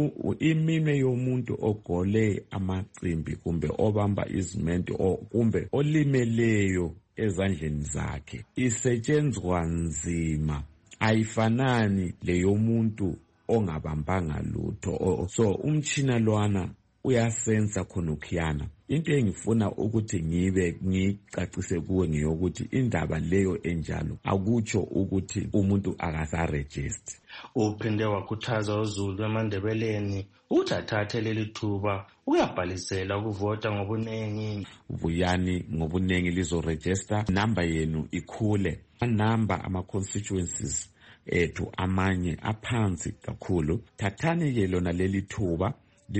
Speaker 18: iminwe yomuntu ogole amacimbi kumbe obamba izimento kumbe olimeleyo ezandleni zakhe isetshenzwa nzima, ayifanani leyo muntu ongabambanga lutho. So umtshina lwana uyasensa khonokhiyana. Into engifuna ukuthi ngicacise kuwe ngiyokuthi indaba leyo enjalo akutsho ukuthi umuntu akasaregister.
Speaker 22: Uphinde wakhuthaza uZulu eMandebeleni ukuthi athathe leli thuba ukuyabhalisela ukuvota ngobunengi.
Speaker 18: Vuyani ngobunengi lizoregister, number yenu ikhule. Number ama-constituencies ethu amanye aphansi kakhulu. Thathani-ke lona leli thuba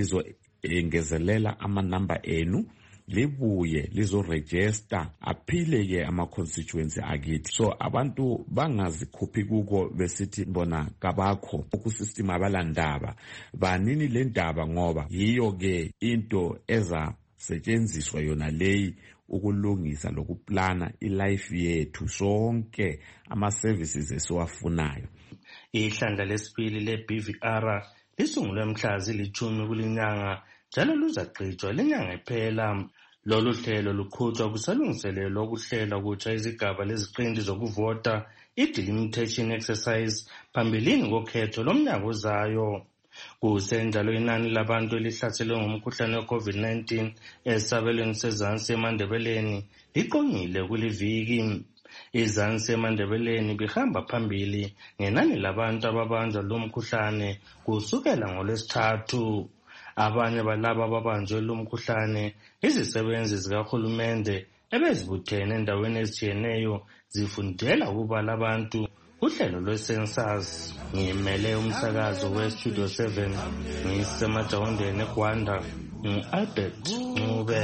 Speaker 18: lizoengezelela amanamba enu, libuye lizoregister, aphile-ke ama-constituency akithi. So abantu bangazikhuphi kuko besithi bona kabakho ukusystem abalandaba banini le ndaba ngoba yiyo-ke into ezasetshenziswa yona leyi ukulungisa lokuplana ilife yethu sonke ama-services esiwafunayo.
Speaker 22: Ihlandla lesibili le-BVR lisungulwe mhla zili-10 kulinyanga njalo luzagqitshwa lenyanga iphela. Lolu hlelo luqhutshwa kusalungiselelwa ukuhlela kutsha izigaba leziqinti zokuvota, i-delimitation exercise, phambilini kokhetho lomnyaka ozayo. Kusenjalo inani labantu elihlaselwe ngumkhuhlane we-COVID-19 esabelweni sezansi eMandebeleni liqongile kuliviki. Izansi eMandebeleni bihamba phambili ngenani labantu ababanjwa lo mkhuhlane kusukela ngoLwesithathu. Abanye balabo ababanjwe lo mkhuhlane izisebenzi zikahulumende ebezibuthene endaweni ezitshiyeneyo zifundela ukubala abantu uhlelo lwe-census. Ngimele umsakazo we-Studio 7 ngisemajawundeni eGwanda, ngu-Albert Ncube.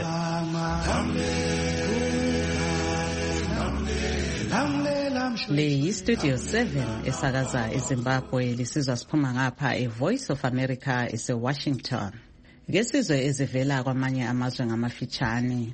Speaker 16: Le yi-Studio 7 esakaza eZimbabwe, lisizwa siphuma ngapha e-Voice of America ese-Washington. Ngesizwe ezivela kwamanye amazwe ngamafitshane.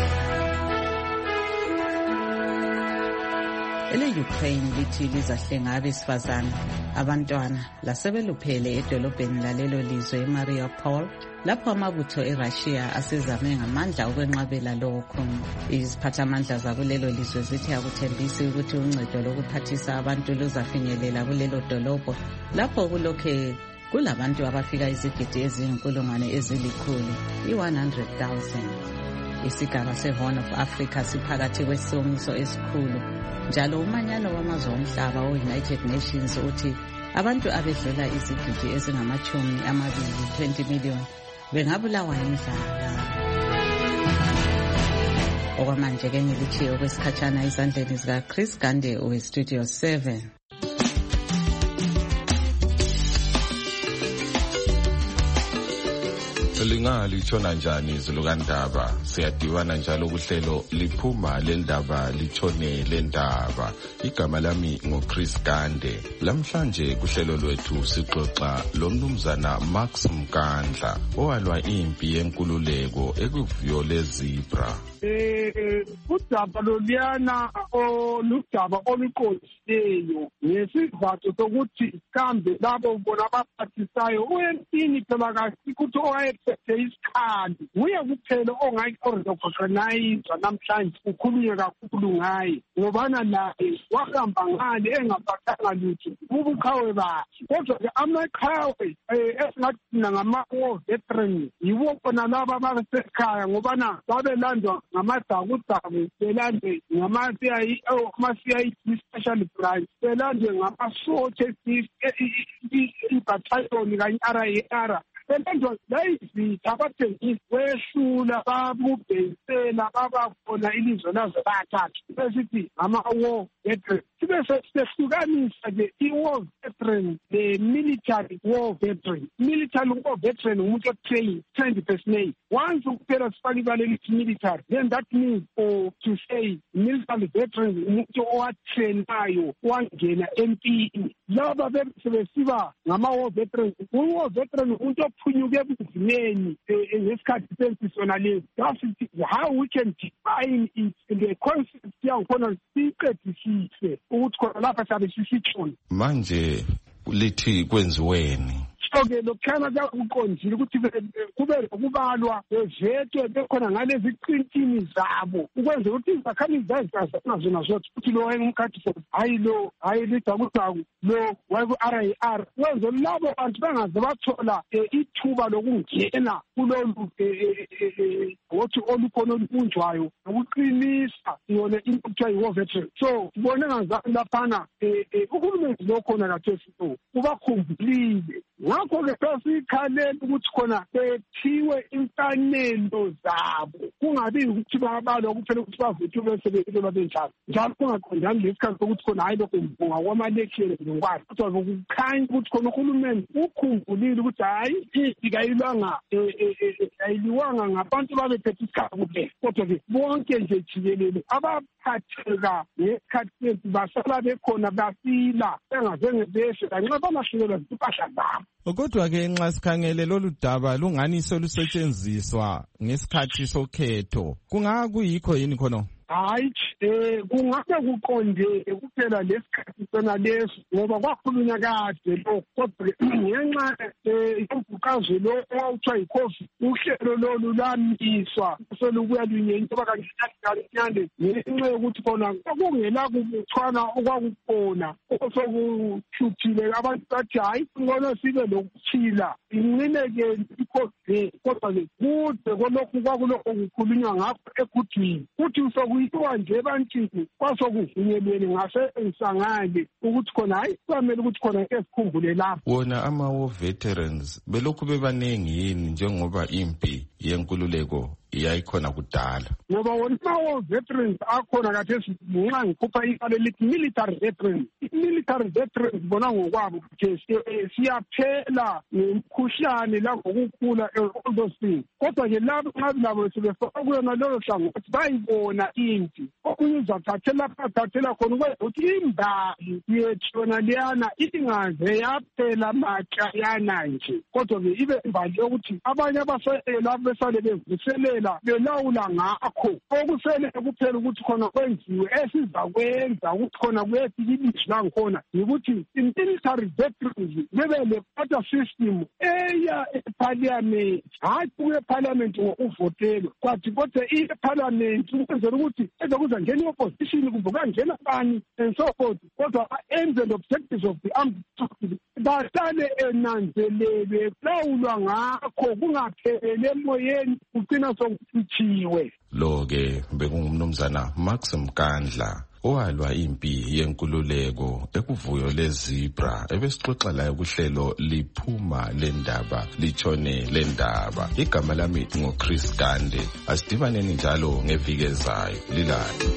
Speaker 16: Ele-Ukraine lithi lizahlenga abesifazane, abantwana lasebeluphele edolobheni lalelo lizwe eMariupol, lapho amabutho eRussia asezame ngamandla ukwenqabela lokhu. Iziphathamandla zakulelo lizwe zithi akuthembisi ukuthi uncedo lokuphathisa abantu luzafinyelela kulelo dolobho lapho kulokhe kulabantu abafika izigidi eziyinkulungwane ezilikhulu, i-100,000. Isigaba se-Horn of Africa siphakathi kwesomiso esikhulu. Njalo umanyano wamazwe omhlaba o-United Nations uthi abantu abedlula izigidi ezingama-20 million bengabulawa yindlala. Okwamanje-ke ngilitshiye okwesikhatshana ezandleni zika-Chris Gande we-Studio 7.
Speaker 6: Lingalitshona njani izulu kaNdaba? Siyadibana njalo kuhlelo liphuma lendaba litshone lendaba. Igama lami ngoChris Gande. Lamhlanje kuhlelo lwethu sixoxa lomnumzana Max Mkandla owalwa impi yenkululeko ekuvuyo lezebra.
Speaker 8: Udaba loluyana oludaba oluqondileyo ngesizathu sokuthi kambe labo bona abaphathisayo uyempini phela kahle ukuthi owayephethe isikhali uye kuphela ongayi-organizer namhlanje ukhulunywe kakhulu ngaye ngobana naye wahamba ngale engaphathanga lutho ubukhawe bakhe. Kodwa-ke amaqhawe esingathina ngama-war veterans yiwo khona laba abasekhaya ngobana babelandwa ngamazakuzaku, belandwe ngama-CID special branch, belandwe ngamasotsha ibattalion kanye RIR. Belandwa layizitha abathengisi kwehlula babubhekisela babakhona ilizwe lazo bathathu besithi ngama-war veterans. Sibe sehlukanisa-ke i-war veteran le-military war veteran. Military war veteran umuntu trained personnel. Once ukuphela sifake ibala elithi military, then that means to say military veteran umuntu owatrainayo wangena empini. Laba sebesiba ngama-war veterans. U-war veteran umuntu ophunyuke ebunzimeni ngesikhathi sempi sona lezi. That's how we can define it in the concept yakhona siqedisise ukuthi khona lapha sabe sisitshoni.
Speaker 6: Manje lithi kwenziweni?
Speaker 8: So-ke lokukhana kuqondile ukuthi kube lokubalwa bezetwe bekhona ngalezi qintini zabo ukwenzela ukuthi izakhamizi zazazona zothi ukuthi lo wayengumkhathi hayi lidakudzaku lo wayeku-RIR wenzela labo bantu bangaze bathola ithuba lokungena kulolu wothi olukhona olubunjwayo nokuqinisa yona into kuthiwa yi-war veteran. So sibone ngazani laphana uhulumeni lokhona kathesi ubakhumbulile. Ngakho-ke sesikhalela ukuthi khona bethiwe imfanelo zabo kungabi ukuthi babalwa kuphela ukuthi bavuthe bese babenjalo njalo kungaqondani lesikhathi sokuthi khona hayi lokho mbunga kwama-election ngokwazi kodwa kukhanya ukuthi khona uhulumeni ukhumbulile ukuthi hayi impi ayiliwanga ngabantu babephethe isikhathi kuphela kodwa-ke bonke nje jikelele abaphatheka ngesikhathi sempi basala bekhona bafila bengazenge beshe kanxa balahlekelwa zimpahla zabo.
Speaker 4: Kodwa-ke nxa sikhangele lolu daba lungani solusetshenziswa ngesikhathi sokhetho kungakuyikho yini khono?
Speaker 8: Hayi, kungase kuqonde kuphela lesikhathi sona leso ngoba kwakhulunywa kade lo kodwa ngenxa yombukazo lo owawuthiwa yi-COVID uhlelo lolu lamiswa selubuya lunye into bakangiyande ngenxa yokuthi khona kwakungela kubuthwana okwakukhona osokuhluphile abantu bathi hayi ngcono sibe lokuphila inqineke i-COVID kodwa-ke kude kolokhu kwakulokho kukhulunywa ngakho egudwini kuthi kuyithiwa nje ebantwini kwasokuvunyelweni ngasensangane ukuthi khona hayi kwamele ukuthi khona esikhumbule lapho.
Speaker 6: Wona ama-war veterans belokhu bebaningi yini njengoba impi yenkululeko yayikhona kudala?
Speaker 8: Ngoba wona ama-war veterans akhona kathesi nxa ngikhupha ibala elithi military veterans. I-military veterans bona ngokwabo ukuthi siyaphela ngomkhuhlane langokukhula all those things. Kodwa-ke labo sebefaka kuyona lolo hlangothi bayibona impi okunye uzathathela khona ukuthi imbali yethu yona leyana ingaze yaphela matshayana nje kodwa-ke ibe imbali yokuthi abanye abasele besale bevuselela belawula ngakho okusele kuphela ukuthi khona kwenziwe esizakwenza ukuthi khona kuyefika ilizwi langikhona yikuthi i-military veterans bebe le-quota system eya eparliament hayi kuye eparliament ngokuvotelwa kwathi kodwa i-parliament ukwenzela ukuthi ezokuza ngena i-opposition kumbe kangena bani and so forth kodwa aims and objectives of the armed forces bahlale enanzelelwe kulawulwa ngakho kungaphelele emoyeni kugcina sokuthiwe.
Speaker 6: Lo-ke bekungumnumzana Max Mkandla owalwa impi yenkululeko ekuvuyo lezebra ebesixoxa layo kuhlelo liphuma lendaba litshone lendaba. Igama lami ngoChris Gande. Asidibaneni njalo ngeviki ezayo. Lilani.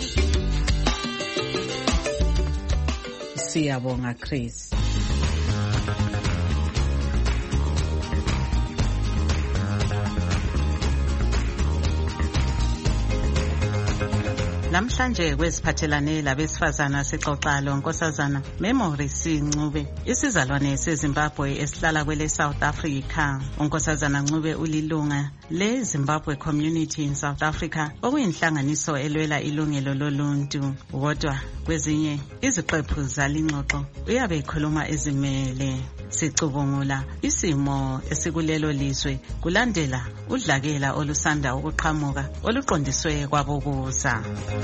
Speaker 16: Siyabonga Chris. namhlanje kweziphathelane labesifazana sixoxa lonkosazana Memory Ncube, isizalwane seZimbabwe esihlala kwele South Africa. Unkosazana Ncube ulilunga le Zimbabwe Community in South Africa, okuyinhlanganiso elwela ilungelo loluntu. Kodwa kwezinye iziqephu zalingxoxo uyabe ekhuluma ezimele. Sicubungula isimo esikulelo lizwe kulandela udlakela olusanda ukuqhamuka oluqondiswe kwabokuza.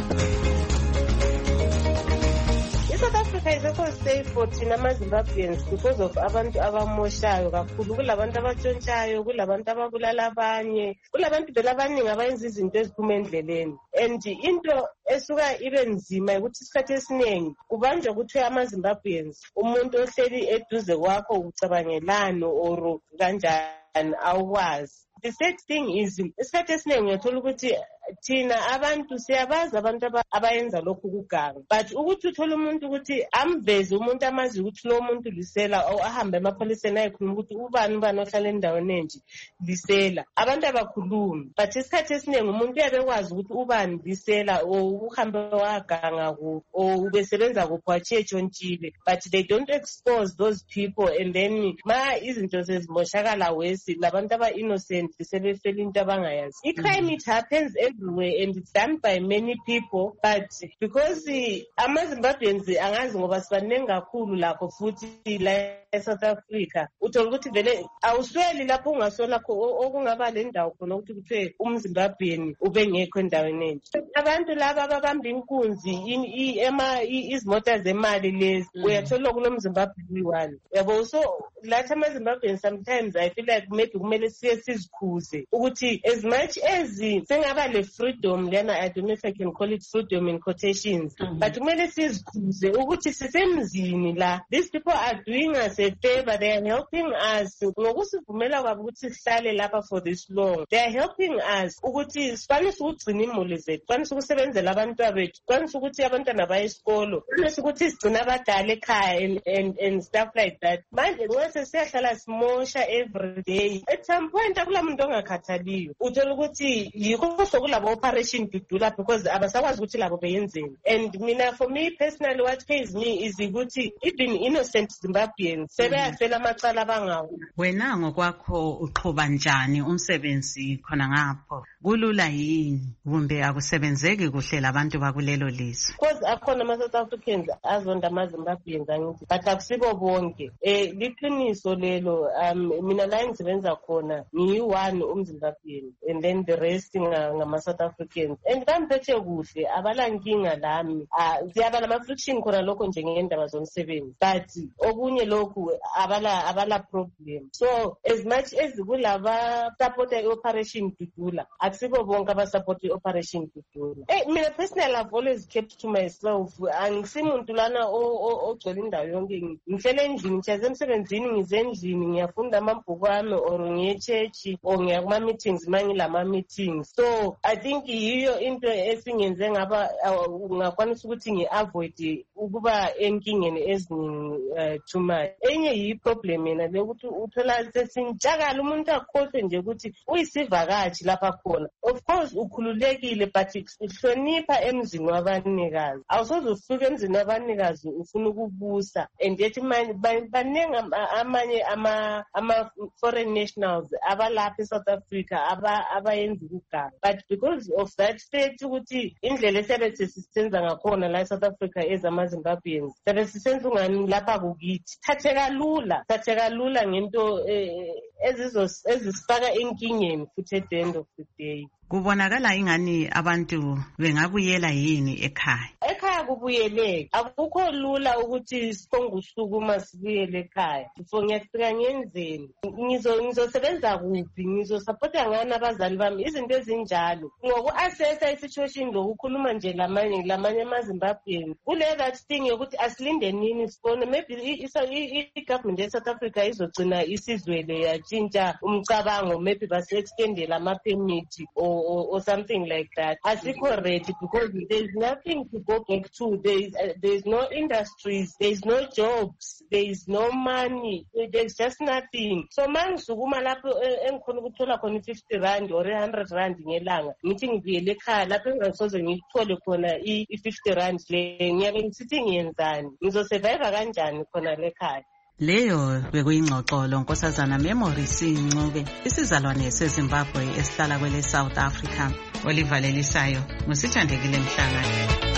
Speaker 7: South Africa is also safe for thina ama-Zimbabweans because of abantu abamoshayo kakhulu. Kulabantu abatshontshayo, kulabantu ababulala abanye, kulabantu vele abaningi abayenza izinto eziphuma endleleni. And into esuka ibe nzima ukuthi isikhathi esiningi kubanjwa kuthiwe ama-Zimbabweans umuntu ohleli eduze kwakho ucabangelani or kanjani awukwazi. The sad thing is isikhathi esiningi uyathola ukuthi thina abantu siyabazi abantu abayenza lokhu kuganga, but ukuthi uthola umuntu ukuthi amveze umuntu amazi ukuthi lo muntu lisela ahambe emapholiseni ayikhuluma ukuthi ubani ohlala endaweni enje lisela, abantu abakhulumi. But isikhathi esiningi umuntu uyabekwazi ukuthi ubani lisela uhambe waganga ku ubesebenza kuphi watshiye, but they don't expose those people. And then ma izinto sezimoshakala wesi labantu aba-innocent sebefela into abangayazi. I-crime it happens everywhere and it's done by many people, but because ama-Zimbabweans angazi ngoba sibaningi kakhulu lapho futhi la eSouth Africa, uthola ukuthi vele awusweli lapho ungasola okungaba le ndawo khona ukuthi kuthiwe umZimbabwean ubengekho endaweni enje. Abantu laba ababamba inkunzi izimota zemali lezi uyathola kulo mZimbabwean yabo. So lathi ama-Zimbabweans sometimes I feel like maybe kumele sizikhuze ukuthi as much as sengaba le freedom lena, I don't know if I can call it freedom in quotations, but kumele sizikhuze ukuthi sisemzini la. These people are doing us a favor, they are helping us ngokusivumela kwabo ukuthi sihlale lapha for this long. They are helping us ukuthi sikwanise ukugcina imuli zethu, sikwanise ukusebenzela abantwana bethu, sikwanise ukuthi abantwana baye esikolo, sikwanise ukuthi sigcine abadala ekhaya and stuff like that. Manje ngoba siyahlala simosha every day, at some point akula muntu ongakhathaliyo. Uthola ukuthi yikho sokulabo operation Dudula because abasakwazi ukuthi labo beyenzeni. And mina, for me personally, what pays me is ukuthi even innocent Zimbabweans sebeyafela amacala abangawo.
Speaker 16: Wena ngokwakho uqhuba njani umsebenzi khona ngapho? Kulula yini kumbe akusebenzeki kuhle labantu bakulelo lizwe?
Speaker 7: Because akhona ama-South Africans azonda ama-Zimbabweans angithi, but akusibo bonke. Liqiniso lelo. Mina la engisebenza khona ngiyi-one umZimbabwean and then the rest ngama-South Africans. And bambethe kuhle, abala nkinga lami. Siyaba nama-friction khona lokho nje ngendaba zomsebenzi, but okunye lokhu abala problem. So as much as kulaba support i-Operation Dudula, akusibo bonke abasupport i-Operation Dudula. Mina personally I've always kept to myself. Angisimuntu lana ogcwele indawo yonke. Ngihlele endlini, ngichaze emsebenzini, ngizendlini, ngiyafunda amabhuku ami or ngiye-church or ngiya kuma-meetings mangilama-meetings. So I think yiyo into esingenze ngaba ngakwanisa ukuthi ngi-avoid ukuba enkingeni eziningi too much. Enye yi-problem yena le ukuthi uthola sesintshakala umuntu akhohlwe nje ukuthi uyisivakashi lapha khona. Of course ukhululekile, but uhlonipha emzini wabanikazi. Awusoze ufike emzini wabanikazi ufuna ukubusa, and yet baningi amanye ama-foreign nationals abalapha eSouth Africa abayenza ukuganga, but because of that fact ukuthi indlela esiyabe sesisenza ngakhona la eSouth Africa ezama-Zimbabweans siyabe sisenza ungani lapha kukithi, thatheka lula ngento ezisifaka enkingeni futhi at the end of the day.
Speaker 16: Kubonakala ingani abantu bengabuyela yini ekhaya?
Speaker 7: Ekhaya kubuyeleka, akukho lula ukuthi siphonge usuku uma sibuyele ekhaya. Ngiyafika ngenzeni, ngizosebenza kuphi, ngizosupporta ngani abazali bami, izinto ezinjalo. Ngoku-assessa i-situation lokukhuluma nje lamanye ama-Zimbabweans kule that thing yokuthi asilinde nini sibone maybe i-government ye-South Africa izogcina isizwele yatshintsha umcabango, maybe base-extendela ama-permit or something like that. Asikho ready because there's nothing to go back too. There's no industries, there's no jobs, there's no money, there's just nothing. So mangisukuma lapho engikhona ukuthola khona 50 rand or 100 rand ngelanga, ngithi ngivuyele ekhaya lapho engisoze ngithole khona i-50 rand le, ngiyabe ngisithi ngiyenzani, ngizosurvive kanjani khona lekhaya.
Speaker 16: Leyo bekuyingxoxo lonkosazana Memory Sincube, isizalwane seZimbabwe esihlala kwele South Africa. Oliver Lelisayo, ngusithandekile Mhlanga.